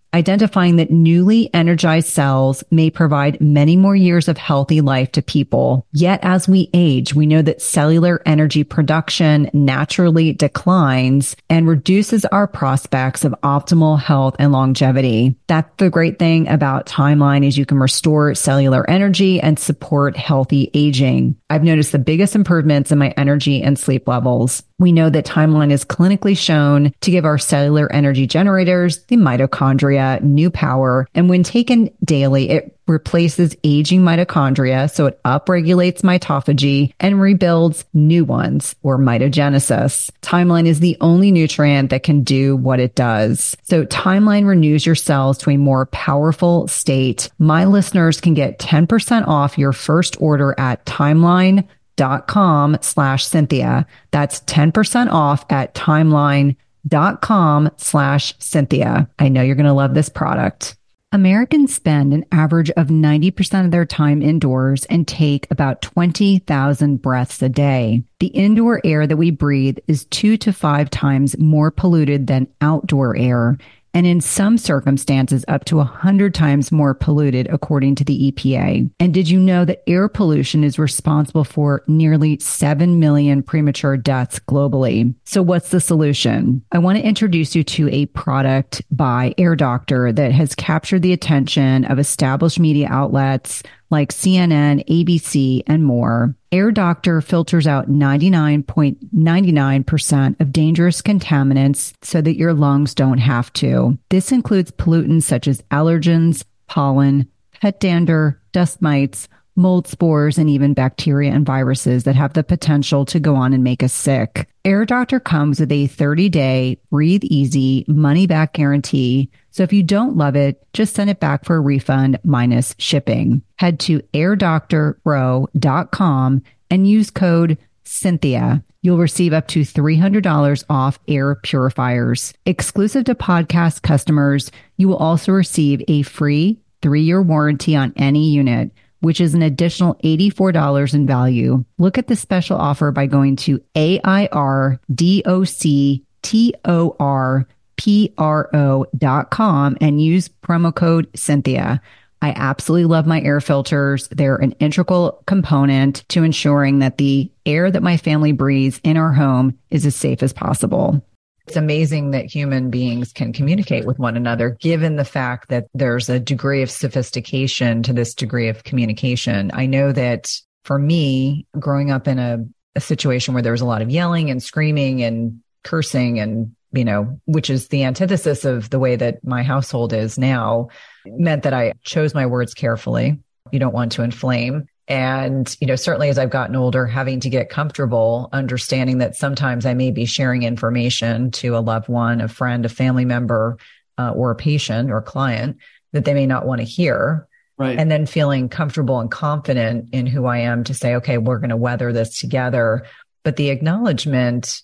identifying that newly energized cells may provide many more years of healthy life to people. Yet as we age, we know that cellular energy production naturally declines and reduces our prospects of optimal health and longevity. That's the great thing about Timeline is you can restore cellular energy and support healthy aging. I've noticed the biggest improvements in my energy and sleep levels. We know that Timeline is clinically shown to give our cellular energy generators, the mitochondria, new power. And when taken daily, it replaces aging mitochondria, so it upregulates mitophagy and rebuilds new ones, or mitogenesis. Timeline is the only nutrient that can do what it does. So Timeline renews your cells to a more powerful state. My listeners can get ten percent off your first order at timeline dot com slash Cynthia. That's ten percent off at timeline dot com slash Cynthia. I know you're going to love this product. Americans spend an average of ninety percent of their time indoors and take about twenty thousand breaths a day. The indoor air that we breathe is two to five times more polluted than outdoor air, and in some circumstances up to one hundred times more polluted, according to the E P A. And did you know that air pollution is responsible for nearly seven million premature deaths globally? So what's the solution? I want to introduce you to a product by Air Doctor that has captured the attention of established media outlets like C N N, A B C, and more. Air Doctor filters out ninety-nine point nine nine percent of dangerous contaminants so that your lungs don't have to. This includes pollutants such as allergens, pollen, pet dander, dust mites, mold spores, and even bacteria and viruses that have the potential to go on and make us sick. Air Doctor comes with a thirty-day breathe easy money-back guarantee. So if you don't love it, just send it back for a refund minus shipping. Head to air doctor pro dot com and use code Cynthia. You'll receive up to three hundred dollars off air purifiers. Exclusive to podcast customers, you will also receive a free three-year warranty on any unit, which is an additional eighty-four dollars in value. Look at the special offer by going to A I R D O C T O R P R O dot com and use promo code Cynthia. I absolutely love my air filters. They're an integral component to ensuring that the air that my family breathes in our home is as safe as possible. It's amazing that human beings can communicate with one another, given the fact that there's a degree of sophistication to this degree of communication. I know that for me, growing up in a, a situation where there was a lot of yelling and screaming and cursing and, you know, which is the antithesis of the way that my household is now, meant that I chose my words carefully. You don't want to inflame. And, you know, certainly as I've gotten older, having to get comfortable, understanding that sometimes I may be sharing information to a loved one, a friend, a family member, uh, or a patient or client that they may not want to hear. Right. And then feeling comfortable and confident in who I am to say, okay, we're going to weather this together. But the acknowledgement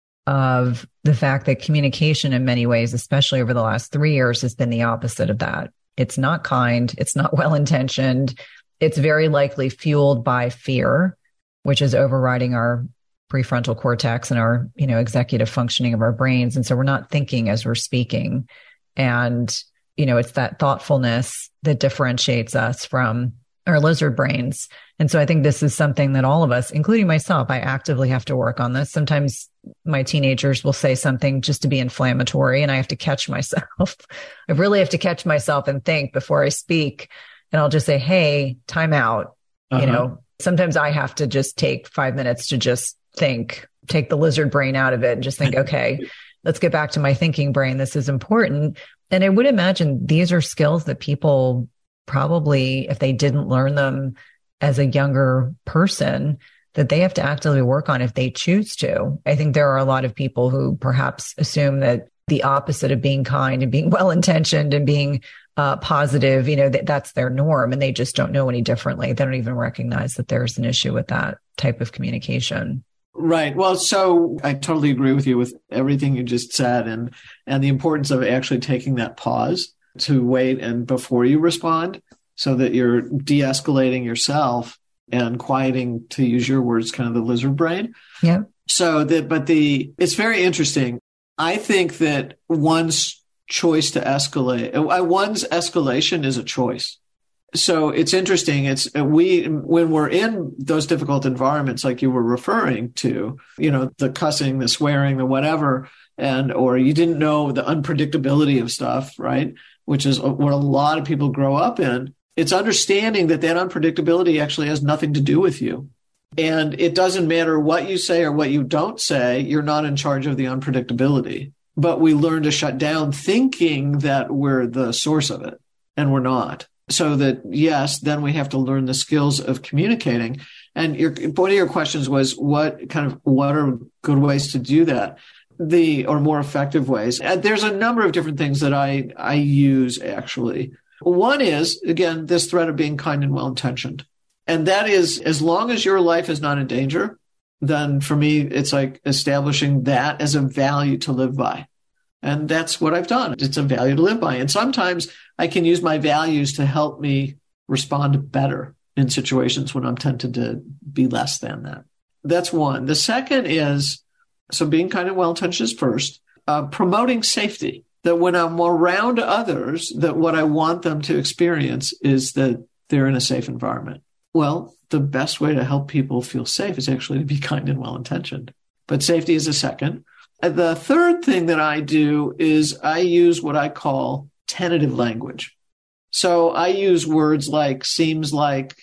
of the fact that communication in many ways, especially over the last three years, has been the opposite of that. It's not kind. It's not well-intentioned. It's very likely fueled by fear, which is overriding our prefrontal cortex and our, you know, executive functioning of our brains. And so we're not thinking as we're speaking. And, you know, it's that thoughtfulness that differentiates us from our lizard brains. And so I think this is something that all of us, including myself, I actively have to work on this. Sometimes my teenagers will say something just to be inflammatory, and I have to catch myself. I really have to catch myself and think before I speak. And I'll just say, hey, time out. Uh-huh. You know, sometimes I have to just take five minutes to just think, take the lizard brain out of it and just think, okay, let's get back to my thinking brain. This is important. And I would imagine these are skills that people probably, if they didn't learn them as a younger person, that they have to actively work on if they choose to. I think there are a lot of people who perhaps assume that the opposite of being kind and being well-intentioned and being uh, positive, you know, that that's their norm, and they just don't know any differently. They don't even recognize that there's an issue with that type of communication. Right. Well, so I totally agree with you with everything you just said, and and the importance of actually taking that pause to wait and before you respond, so that you're de-escalating yourself and quieting, to use your words, kind of the lizard brain. Yeah. So that, but the, it's very interesting. I think that once choice to escalate. One's escalation is a choice. So it's interesting. It's we, when we're in those difficult environments, like you were referring to, you know, the cussing, the swearing, the whatever, and, or you didn't know the unpredictability of stuff, right? Which is what a lot of people grow up in. It's understanding that that unpredictability actually has nothing to do with you. And it doesn't matter what you say or what you don't say, you're not in charge of the unpredictability. But we learn to shut down thinking that we're the source of it, and we're not. So that, yes, then we have to learn the skills of communicating. And your, one of your questions was what kind of, what are good ways to do that? The, or more effective ways. And there's a number of different things that I, I use actually. One is, again, this thread of being kind and well-intentioned. And that is, as long as your life is not in danger, then for me, it's like establishing that as a value to live by. And that's what I've done. It's a value to live by. And sometimes I can use my values to help me respond better in situations when I'm tempted to be less than that. That's one. The second is, so being kind and well-intentioned is first, uh, promoting safety. That when I'm around others, that what I want them to experience is that they're in a safe environment. Well, the best way to help people feel safe is actually to be kind and well-intentioned. But safety is a second. And the third thing that I do is I use what I call tentative language. So I use words like seems like,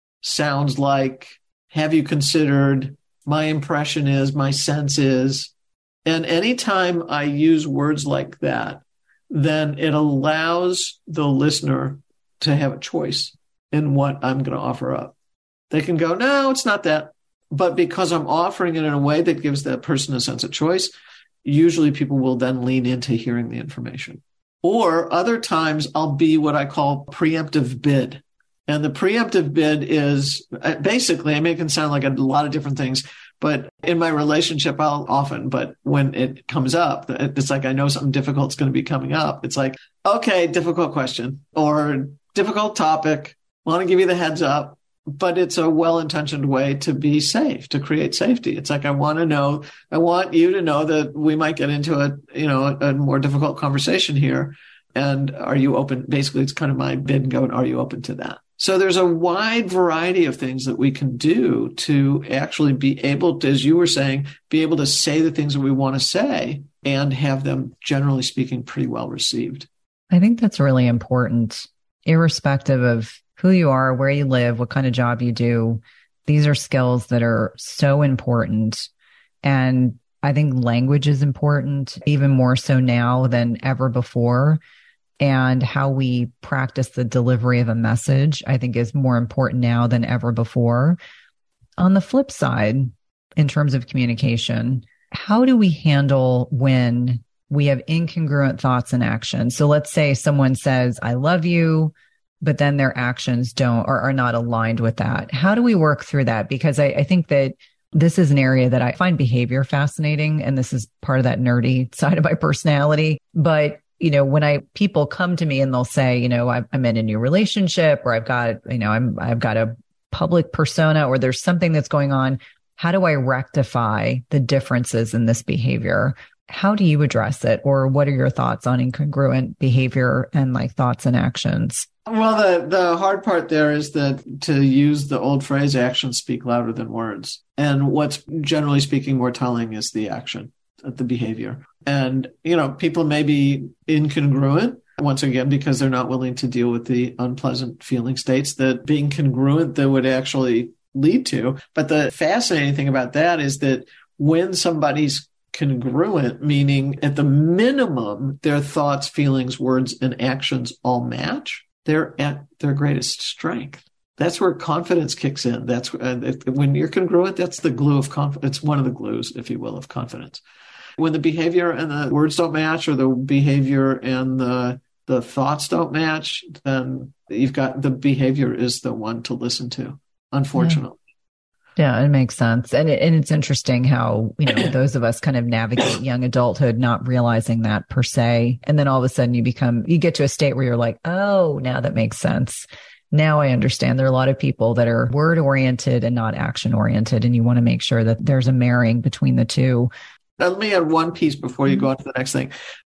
sounds like, have you considered, my impression is, my sense is. And anytime I use words like that, then it allows the listener to have a choice in what I'm going to offer up. They can go, no, it's not that. But because I'm offering it in a way that gives that person a sense of choice, usually people will then lean into hearing the information. Or other times I'll be what I call preemptive bid. And the preemptive bid is basically, I mean, it can sound like a lot of different things, but in my relationship, I'll often, but when it comes up, it's like I know something difficult is going to be coming up. It's like, okay, difficult question or difficult topic. Want to give you the heads up. But it's a well-intentioned way to be safe, to create safety. It's like, I want to know, I want you to know that we might get into a, you know, a, a more difficult conversation here. And are you open? Basically, it's kind of my bid and go, are you open to that? So there's a wide variety of things that we can do to actually be able to, as you were saying, be able to say the things that we want to say and have them, generally speaking, pretty well received. I think that's really important, irrespective of who you are, where you live, what kind of job you do. These are skills that are so important. And I think language is important, even more so now than ever before. And how we practice the delivery of a message, I think, is more important now than ever before. On the flip side, in terms of communication, how do we handle when we have incongruent thoughts and actions? So let's say someone says, I love you, but then their actions don't or are not aligned with that. How do we work through that? Because I, I think that this is an area that I find behavior fascinating, and this is part of that nerdy side of my personality. But, you know, when I people come to me and they'll say, you know, I'm in a new relationship, or I've got, you know, I'm I've got a public persona, or there's something that's going on. How do I rectify the differences in this behavior? How do you address it? Or what are your thoughts on incongruent behavior and like thoughts and actions? Well, the, the hard part there is that to use the old phrase, actions speak louder than words. And what's generally speaking more telling is the action, the behavior. And, you know, people may be incongruent, once again, because they're not willing to deal with the unpleasant feeling states that being congruent that would actually lead to. But the fascinating thing about that is that when somebody's congruent, meaning at the minimum, their thoughts, feelings, words, and actions all match, they're at their greatest strength. That's where confidence kicks in. That's uh, when you're congruent, that's the glue of confidence. It's one of the glues, if you will, of confidence. When the behavior and the words don't match, or the behavior and the the thoughts don't match, then you've got the behavior is the one to listen to, unfortunately. Yeah, it makes sense. And it, and it's interesting how, you know, those of us kind of navigate young adulthood, not realizing that per se. And then all of a sudden you become, you get to a state where you're like, oh, now that makes sense. Now I understand. There are a lot of people that are word oriented and not action oriented. And you want to make sure that there's a marrying between the two. Now, let me add one piece before you go on to the next thing.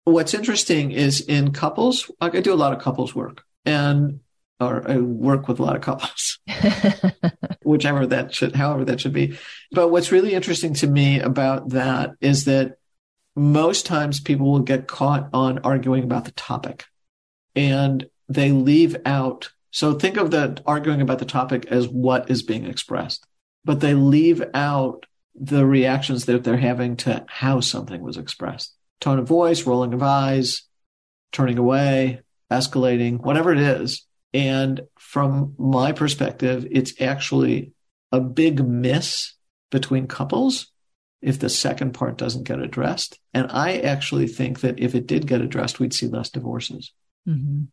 what's interesting is in couples, like I do a lot of couples work and, or I work with a lot of couples, whichever that should, however that should be. But what's really interesting to me about that is that most times people will get caught on arguing about the topic and they leave out. So think of the arguing about the topic as what is being expressed, but they leave out the reactions that they're having to how something was expressed. Tone of voice, rolling of eyes, turning away, escalating, whatever it is. And from my perspective, it's actually a big miss between couples if the second part doesn't get addressed. And I actually think that if it did get addressed, we'd see less divorces. Mm-hmm.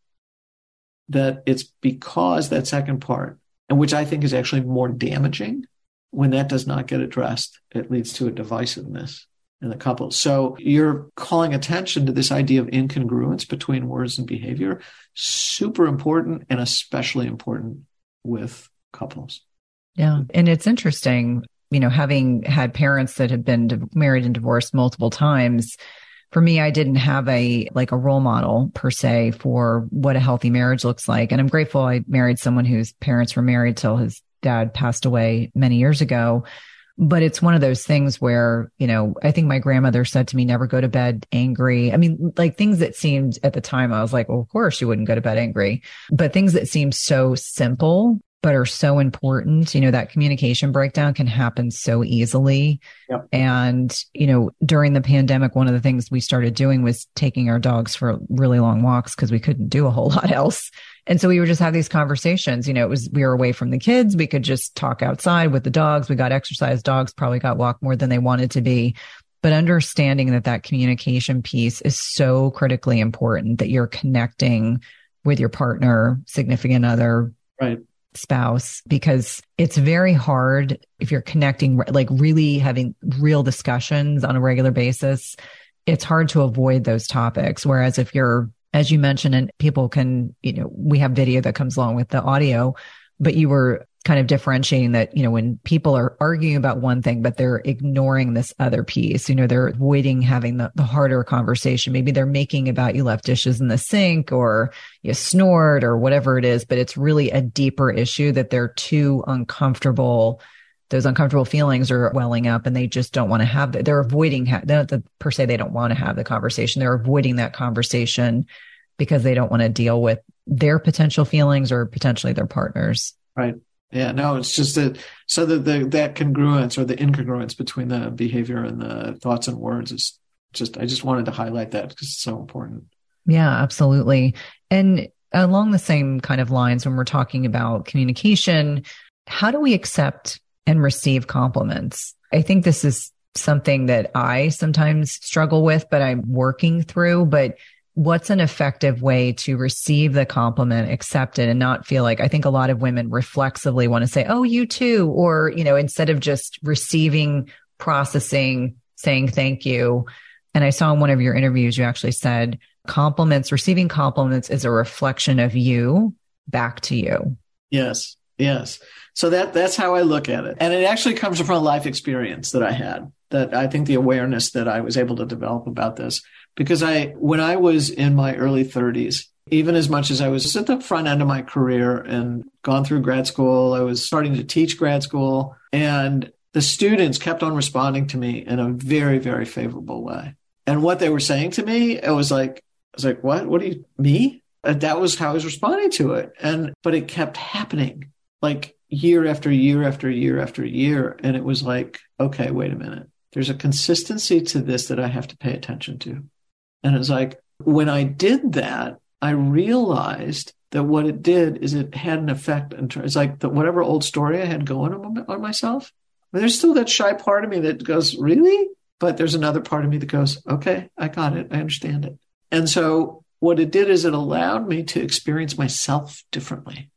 That it's because that second part, and which I think is actually more damaging, when that does not get addressed, it leads to a divisiveness in the couple. So you're calling attention to this idea of incongruence between words and behavior, super important and especially important with couples. Yeah. And it's interesting, you know, having had parents that have been married and divorced multiple times, for me, I didn't have a, like a role model per se for what a healthy marriage looks like. And I'm grateful I married someone whose parents were married till his dad passed away many years ago. But it's one of those things where, you know, I think my grandmother said to me, never go to bed angry. I mean, like things that seemed at the time, I was like, well, of course you wouldn't go to bed angry, but things that seem so simple, but are so important, you know, that communication breakdown can happen so easily. Yep. And, you know, during the pandemic, one of the things we started doing was taking our dogs for really long walks because we couldn't do a whole lot else. And so we would just have these conversations, you know, it was, we were away from the kids. We could just talk outside with the dogs. We got exercise. Dogs probably got walked more than they wanted to be. But understanding that that communication piece is so critically important, that you're connecting with your partner, significant other, right, spouse, because it's very hard if you're connecting, like really having real discussions on a regular basis. It's hard to avoid those topics. Whereas if you're, as you mentioned, and people can, you know, we have video that comes along with the audio, but you were kind of differentiating that, you know, when people are arguing about one thing, but they're ignoring this other piece, you know, they're avoiding having the, the harder conversation. Maybe they're making about you left dishes in the sink or you snored or whatever it is, but it's really a deeper issue that they're too uncomfortable. Those uncomfortable feelings are welling up and they just don't want to have that. They're avoiding, ha- they don't, per se, they don't want to have the conversation. They're avoiding that conversation because they don't want to deal with their potential feelings or potentially their partners. Right. Yeah, no, it's just that, so that the, that congruence or the incongruence between the behavior and the thoughts and words is just, I just wanted to highlight that because it's so important. Yeah, absolutely. And along the same kind of lines, when we're talking about communication, how do we accept and receive compliments? I think this is something that I sometimes struggle with, but I'm working through. But what's an effective way to receive the compliment, accept it, and not feel like, I think a lot of women reflexively want to say, oh, you too, or, you know, instead of just receiving, processing, saying thank you. And I saw in one of your interviews, you actually said compliments, receiving compliments is a reflection of you back to you. Yes. Yes. So that that's how I look at it. And it actually comes from a life experience that I had, that I think the awareness that I was able to develop about this, because I, when I was in my early thirties, even as much as I was at the front end of my career and gone through grad school, I was starting to teach grad school, and the students kept on responding to me in a very, very favorable way. And what they were saying to me, it was like, I was like, what, what do you, me? And that was how I was responding to it. And, but it kept happening like year after year after year after year. And it was like, okay, wait a minute. There's a consistency to this that I have to pay attention to. And it was like, when I did that, I realized that what it did is it had an effect. In terms, it's like the, whatever old story I had going on, on myself, I mean, there's still that shy part of me that goes, really? But there's another part of me that goes, okay, I got it. I understand it. And so what it did is it allowed me to experience myself differently.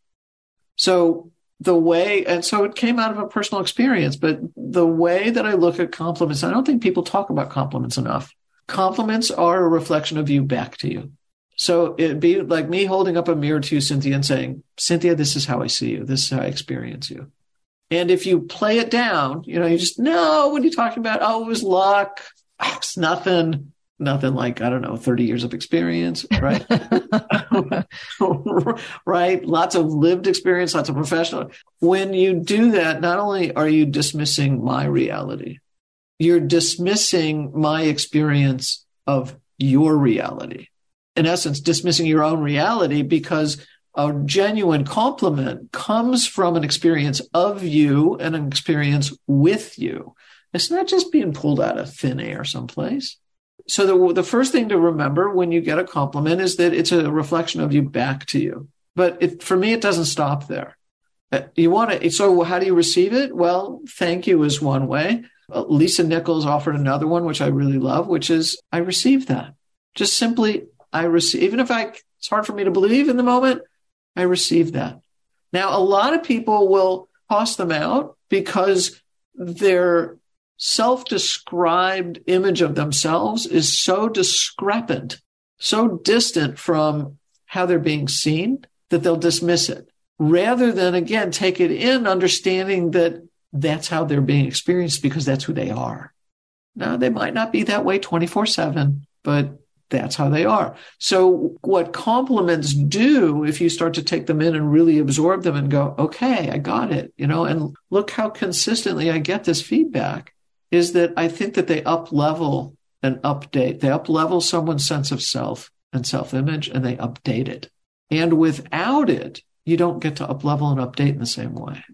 So the way, and so it came out of a personal experience, but the way that I look at compliments, I don't think people talk about compliments enough. Compliments are a reflection of you back to you. So it'd be like me holding up a mirror to you, Cynthia, and saying, Cynthia, this is how I see you. This is how I experience you. And if you play it down, you know, you just, no, what are you talking about? Oh, it was luck. Oh, it's nothing. nothing like, I don't know, thirty years of experience, right? Right? Lots of lived experience, lots of professional. When you do that, not only are you dismissing my reality, you're dismissing my experience of your reality. In essence, dismissing your own reality, because a genuine compliment comes from an experience of you and an experience with you. It's not just being pulled out of thin air someplace. So the, the first thing to remember when you get a compliment is that it's a reflection of you back to you. But it, for me, it doesn't stop there. You want to, so how do you receive it? Well, thank you is one way. Uh, Lisa Nichols offered another one, which I really love, which is, I received that. Just simply, I receive, even if I, it's hard for me to believe in the moment, I received that. Now, a lot of people will toss them out because their self-described image of themselves is so discrepant, so distant from how they're being seen, that they'll dismiss it, rather than, again, take it in, understanding that that's how they're being experienced because that's who they are. Now, they might not be that way twenty-four seven, but that's how they are. So what compliments do, if you start to take them in and really absorb them and go, okay, I got it, you know, and look how consistently I get this feedback, is that I think that they up-level and update. They up-level someone's sense of self and self-image, and they update it. And without it, you don't get to up-level and update in the same way.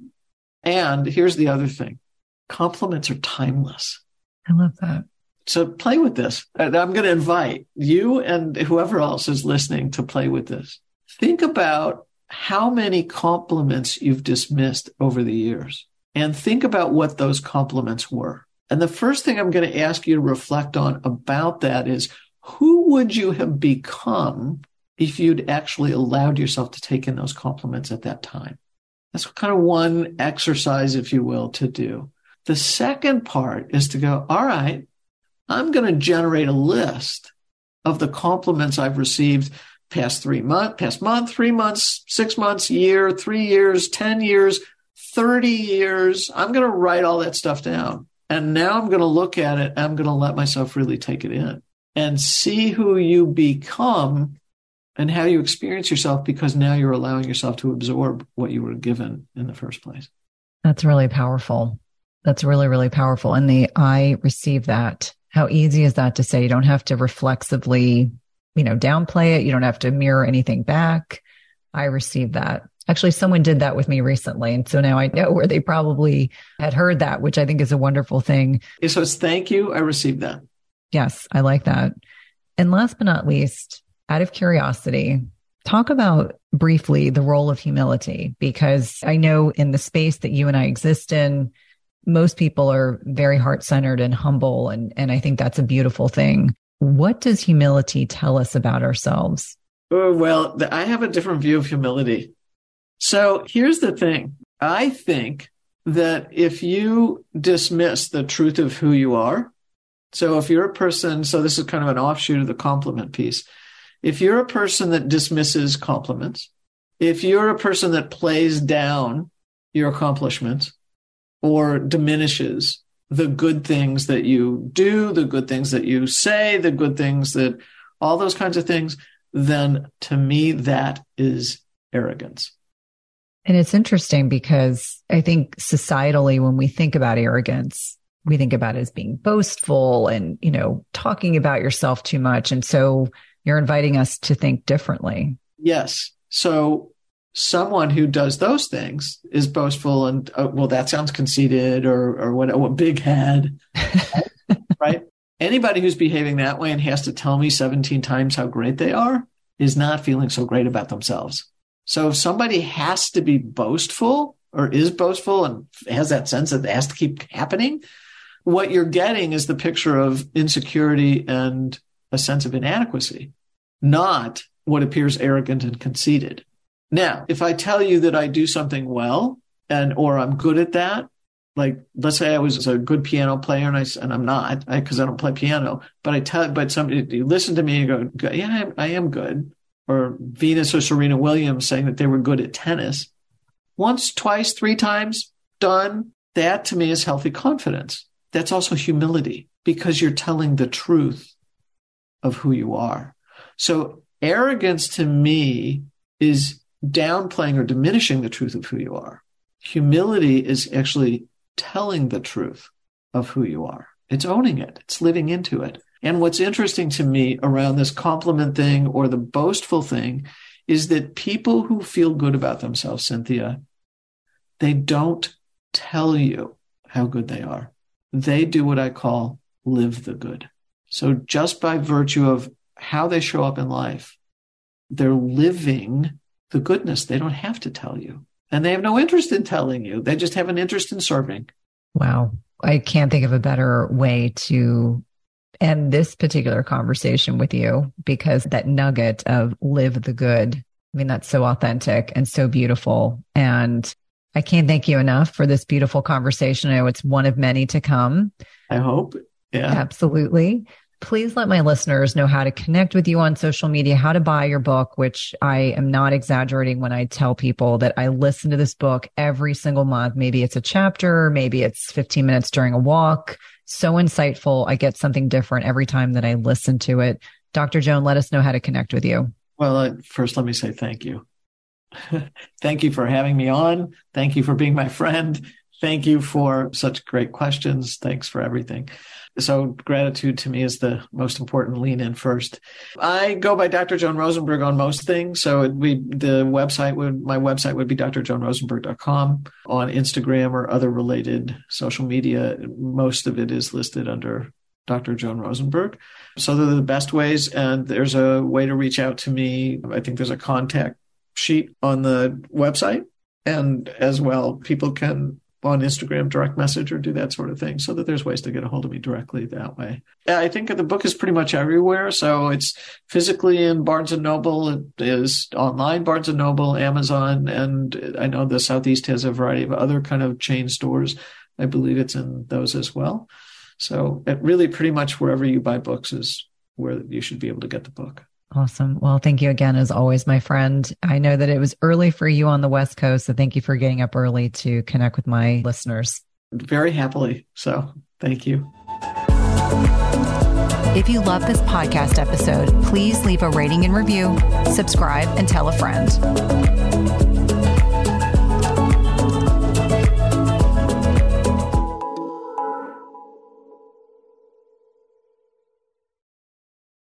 And here's the other thing. Compliments are timeless. I love that. So play with this. I'm going to invite you and whoever else is listening to play with this. Think about how many compliments you've dismissed over the years, and think about what those compliments were. And the first thing I'm going to ask you to reflect on about that is, who would you have become if you'd actually allowed yourself to take in those compliments at that time? That's kind of one exercise, if you will, to do. The second part is to go, all right, I'm going to generate a list of the compliments I've received past three months, past month, three months, six months, year, three years, ten years, thirty years. I'm going to write all that stuff down. And now I'm going to look at it. I'm going to let myself really take it in and see who you become and how you experience yourself, because now you're allowing yourself to absorb what you were given in the first place. That's really powerful. That's really, really powerful. And the I receive that. How easy is that to say? You don't have to reflexively, you know, downplay it. You don't have to mirror anything back. I receive that. Actually, someone did that with me recently. And so now I know where they probably had heard that, which I think is a wonderful thing. So it's thank you. I received that. Yes, I like that. And last but not least, out of curiosity, talk about briefly the role of humility, because I know in the space that you and I exist in, most people are very heart-centered and humble. And, and I think that's a beautiful thing. What does humility tell us about ourselves? Oh, well, I have a different view of humility. So here's the thing. I think that if you dismiss the truth of who you are, so if you're a person, so this is kind of an offshoot of the compliment piece. If you're a person that dismisses compliments, if you're a person that plays down your accomplishments or diminishes the good things that you do, the good things that you say, the good things that, all those kinds of things, then to me, that is arrogance. And it's interesting because I think societally, when we think about arrogance, we think about it as being boastful and, you know, talking about yourself too much. And so you're inviting us to think differently. Yes. So someone who does those things is boastful and, uh, well, that sounds conceited or, or what, what big head, right? Right? Anybody who's behaving that way and has to tell me seventeen times how great they are is not feeling so great about themselves. So if somebody has to be boastful or is boastful and has that sense that it has to keep happening, what you're getting is the picture of insecurity and a sense of inadequacy, not what appears arrogant and conceited. Now, if I tell you that I do something well and or I'm good at that, like let's say I was a good piano player and I and I'm not because I, I don't play piano, but I tell but somebody you listen to me and go, yeah, I, I am good. Or Venus or Serena Williams saying that they were good at tennis. Once, twice, three times, done. That to me is healthy confidence. That's also humility because you're telling the truth of who you are. So arrogance to me is downplaying or diminishing the truth of who you are. Humility is actually telling the truth of who you are. It's owning it. It's living into it. And what's interesting to me around this compliment thing or the boastful thing is that people who feel good about themselves, Cynthia, they don't tell you how good they are. They do what I call live the good. So just by virtue of how they show up in life, they're living the goodness. They don't have to tell you. And they have no interest in telling you. They just have an interest in serving. Wow. I can't think of a better way to end this particular conversation with you, because that nugget of live the good, I mean, that's so authentic and so beautiful. And I can't thank you enough for this beautiful conversation. I know it's one of many to come. I hope. Yeah. Absolutely. Please let my listeners know how to connect with you on social media, how to buy your book, which I am not exaggerating when I tell people that I listen to this book every single month. Maybe it's a chapter, maybe it's fifteen minutes during a walk. So insightful. I get something different every time that I listen to it. Doctor Joan, let us know how to connect with you. Well, uh, first, let me say thank you. Thank you for having me on. Thank you for being my friend. Thank you for such great questions. Thanks for everything. So gratitude to me is the most important. Lean in first. I go by Doctor Joan Rosenberg on most things. So it, we, the website would, my website would be d r joan rosenberg dot com. On Instagram or other related social media, most of it is listed under Doctor Joan Rosenberg. So they're the best ways. And there's a way to reach out to me. I think there's a contact sheet on the website. And as well, people can on Instagram direct message or do that sort of thing, so that there's ways to get a hold of me directly that way. I think the book is pretty much everywhere. So it's physically in Barnes and Noble. It is online, Barnes and Noble, Amazon, and I know the Southeast has a variety of other kind of chain stores. I believe it's in those as well. So it really pretty much wherever you buy books is where you should be able to get the book. Awesome. Well, thank you again, as always, my friend. I know that it was early for you on the West Coast, so thank you for getting up early to connect with my listeners. Very happily. So thank you. If you love this podcast episode, please leave a rating and review, subscribe, and tell a friend.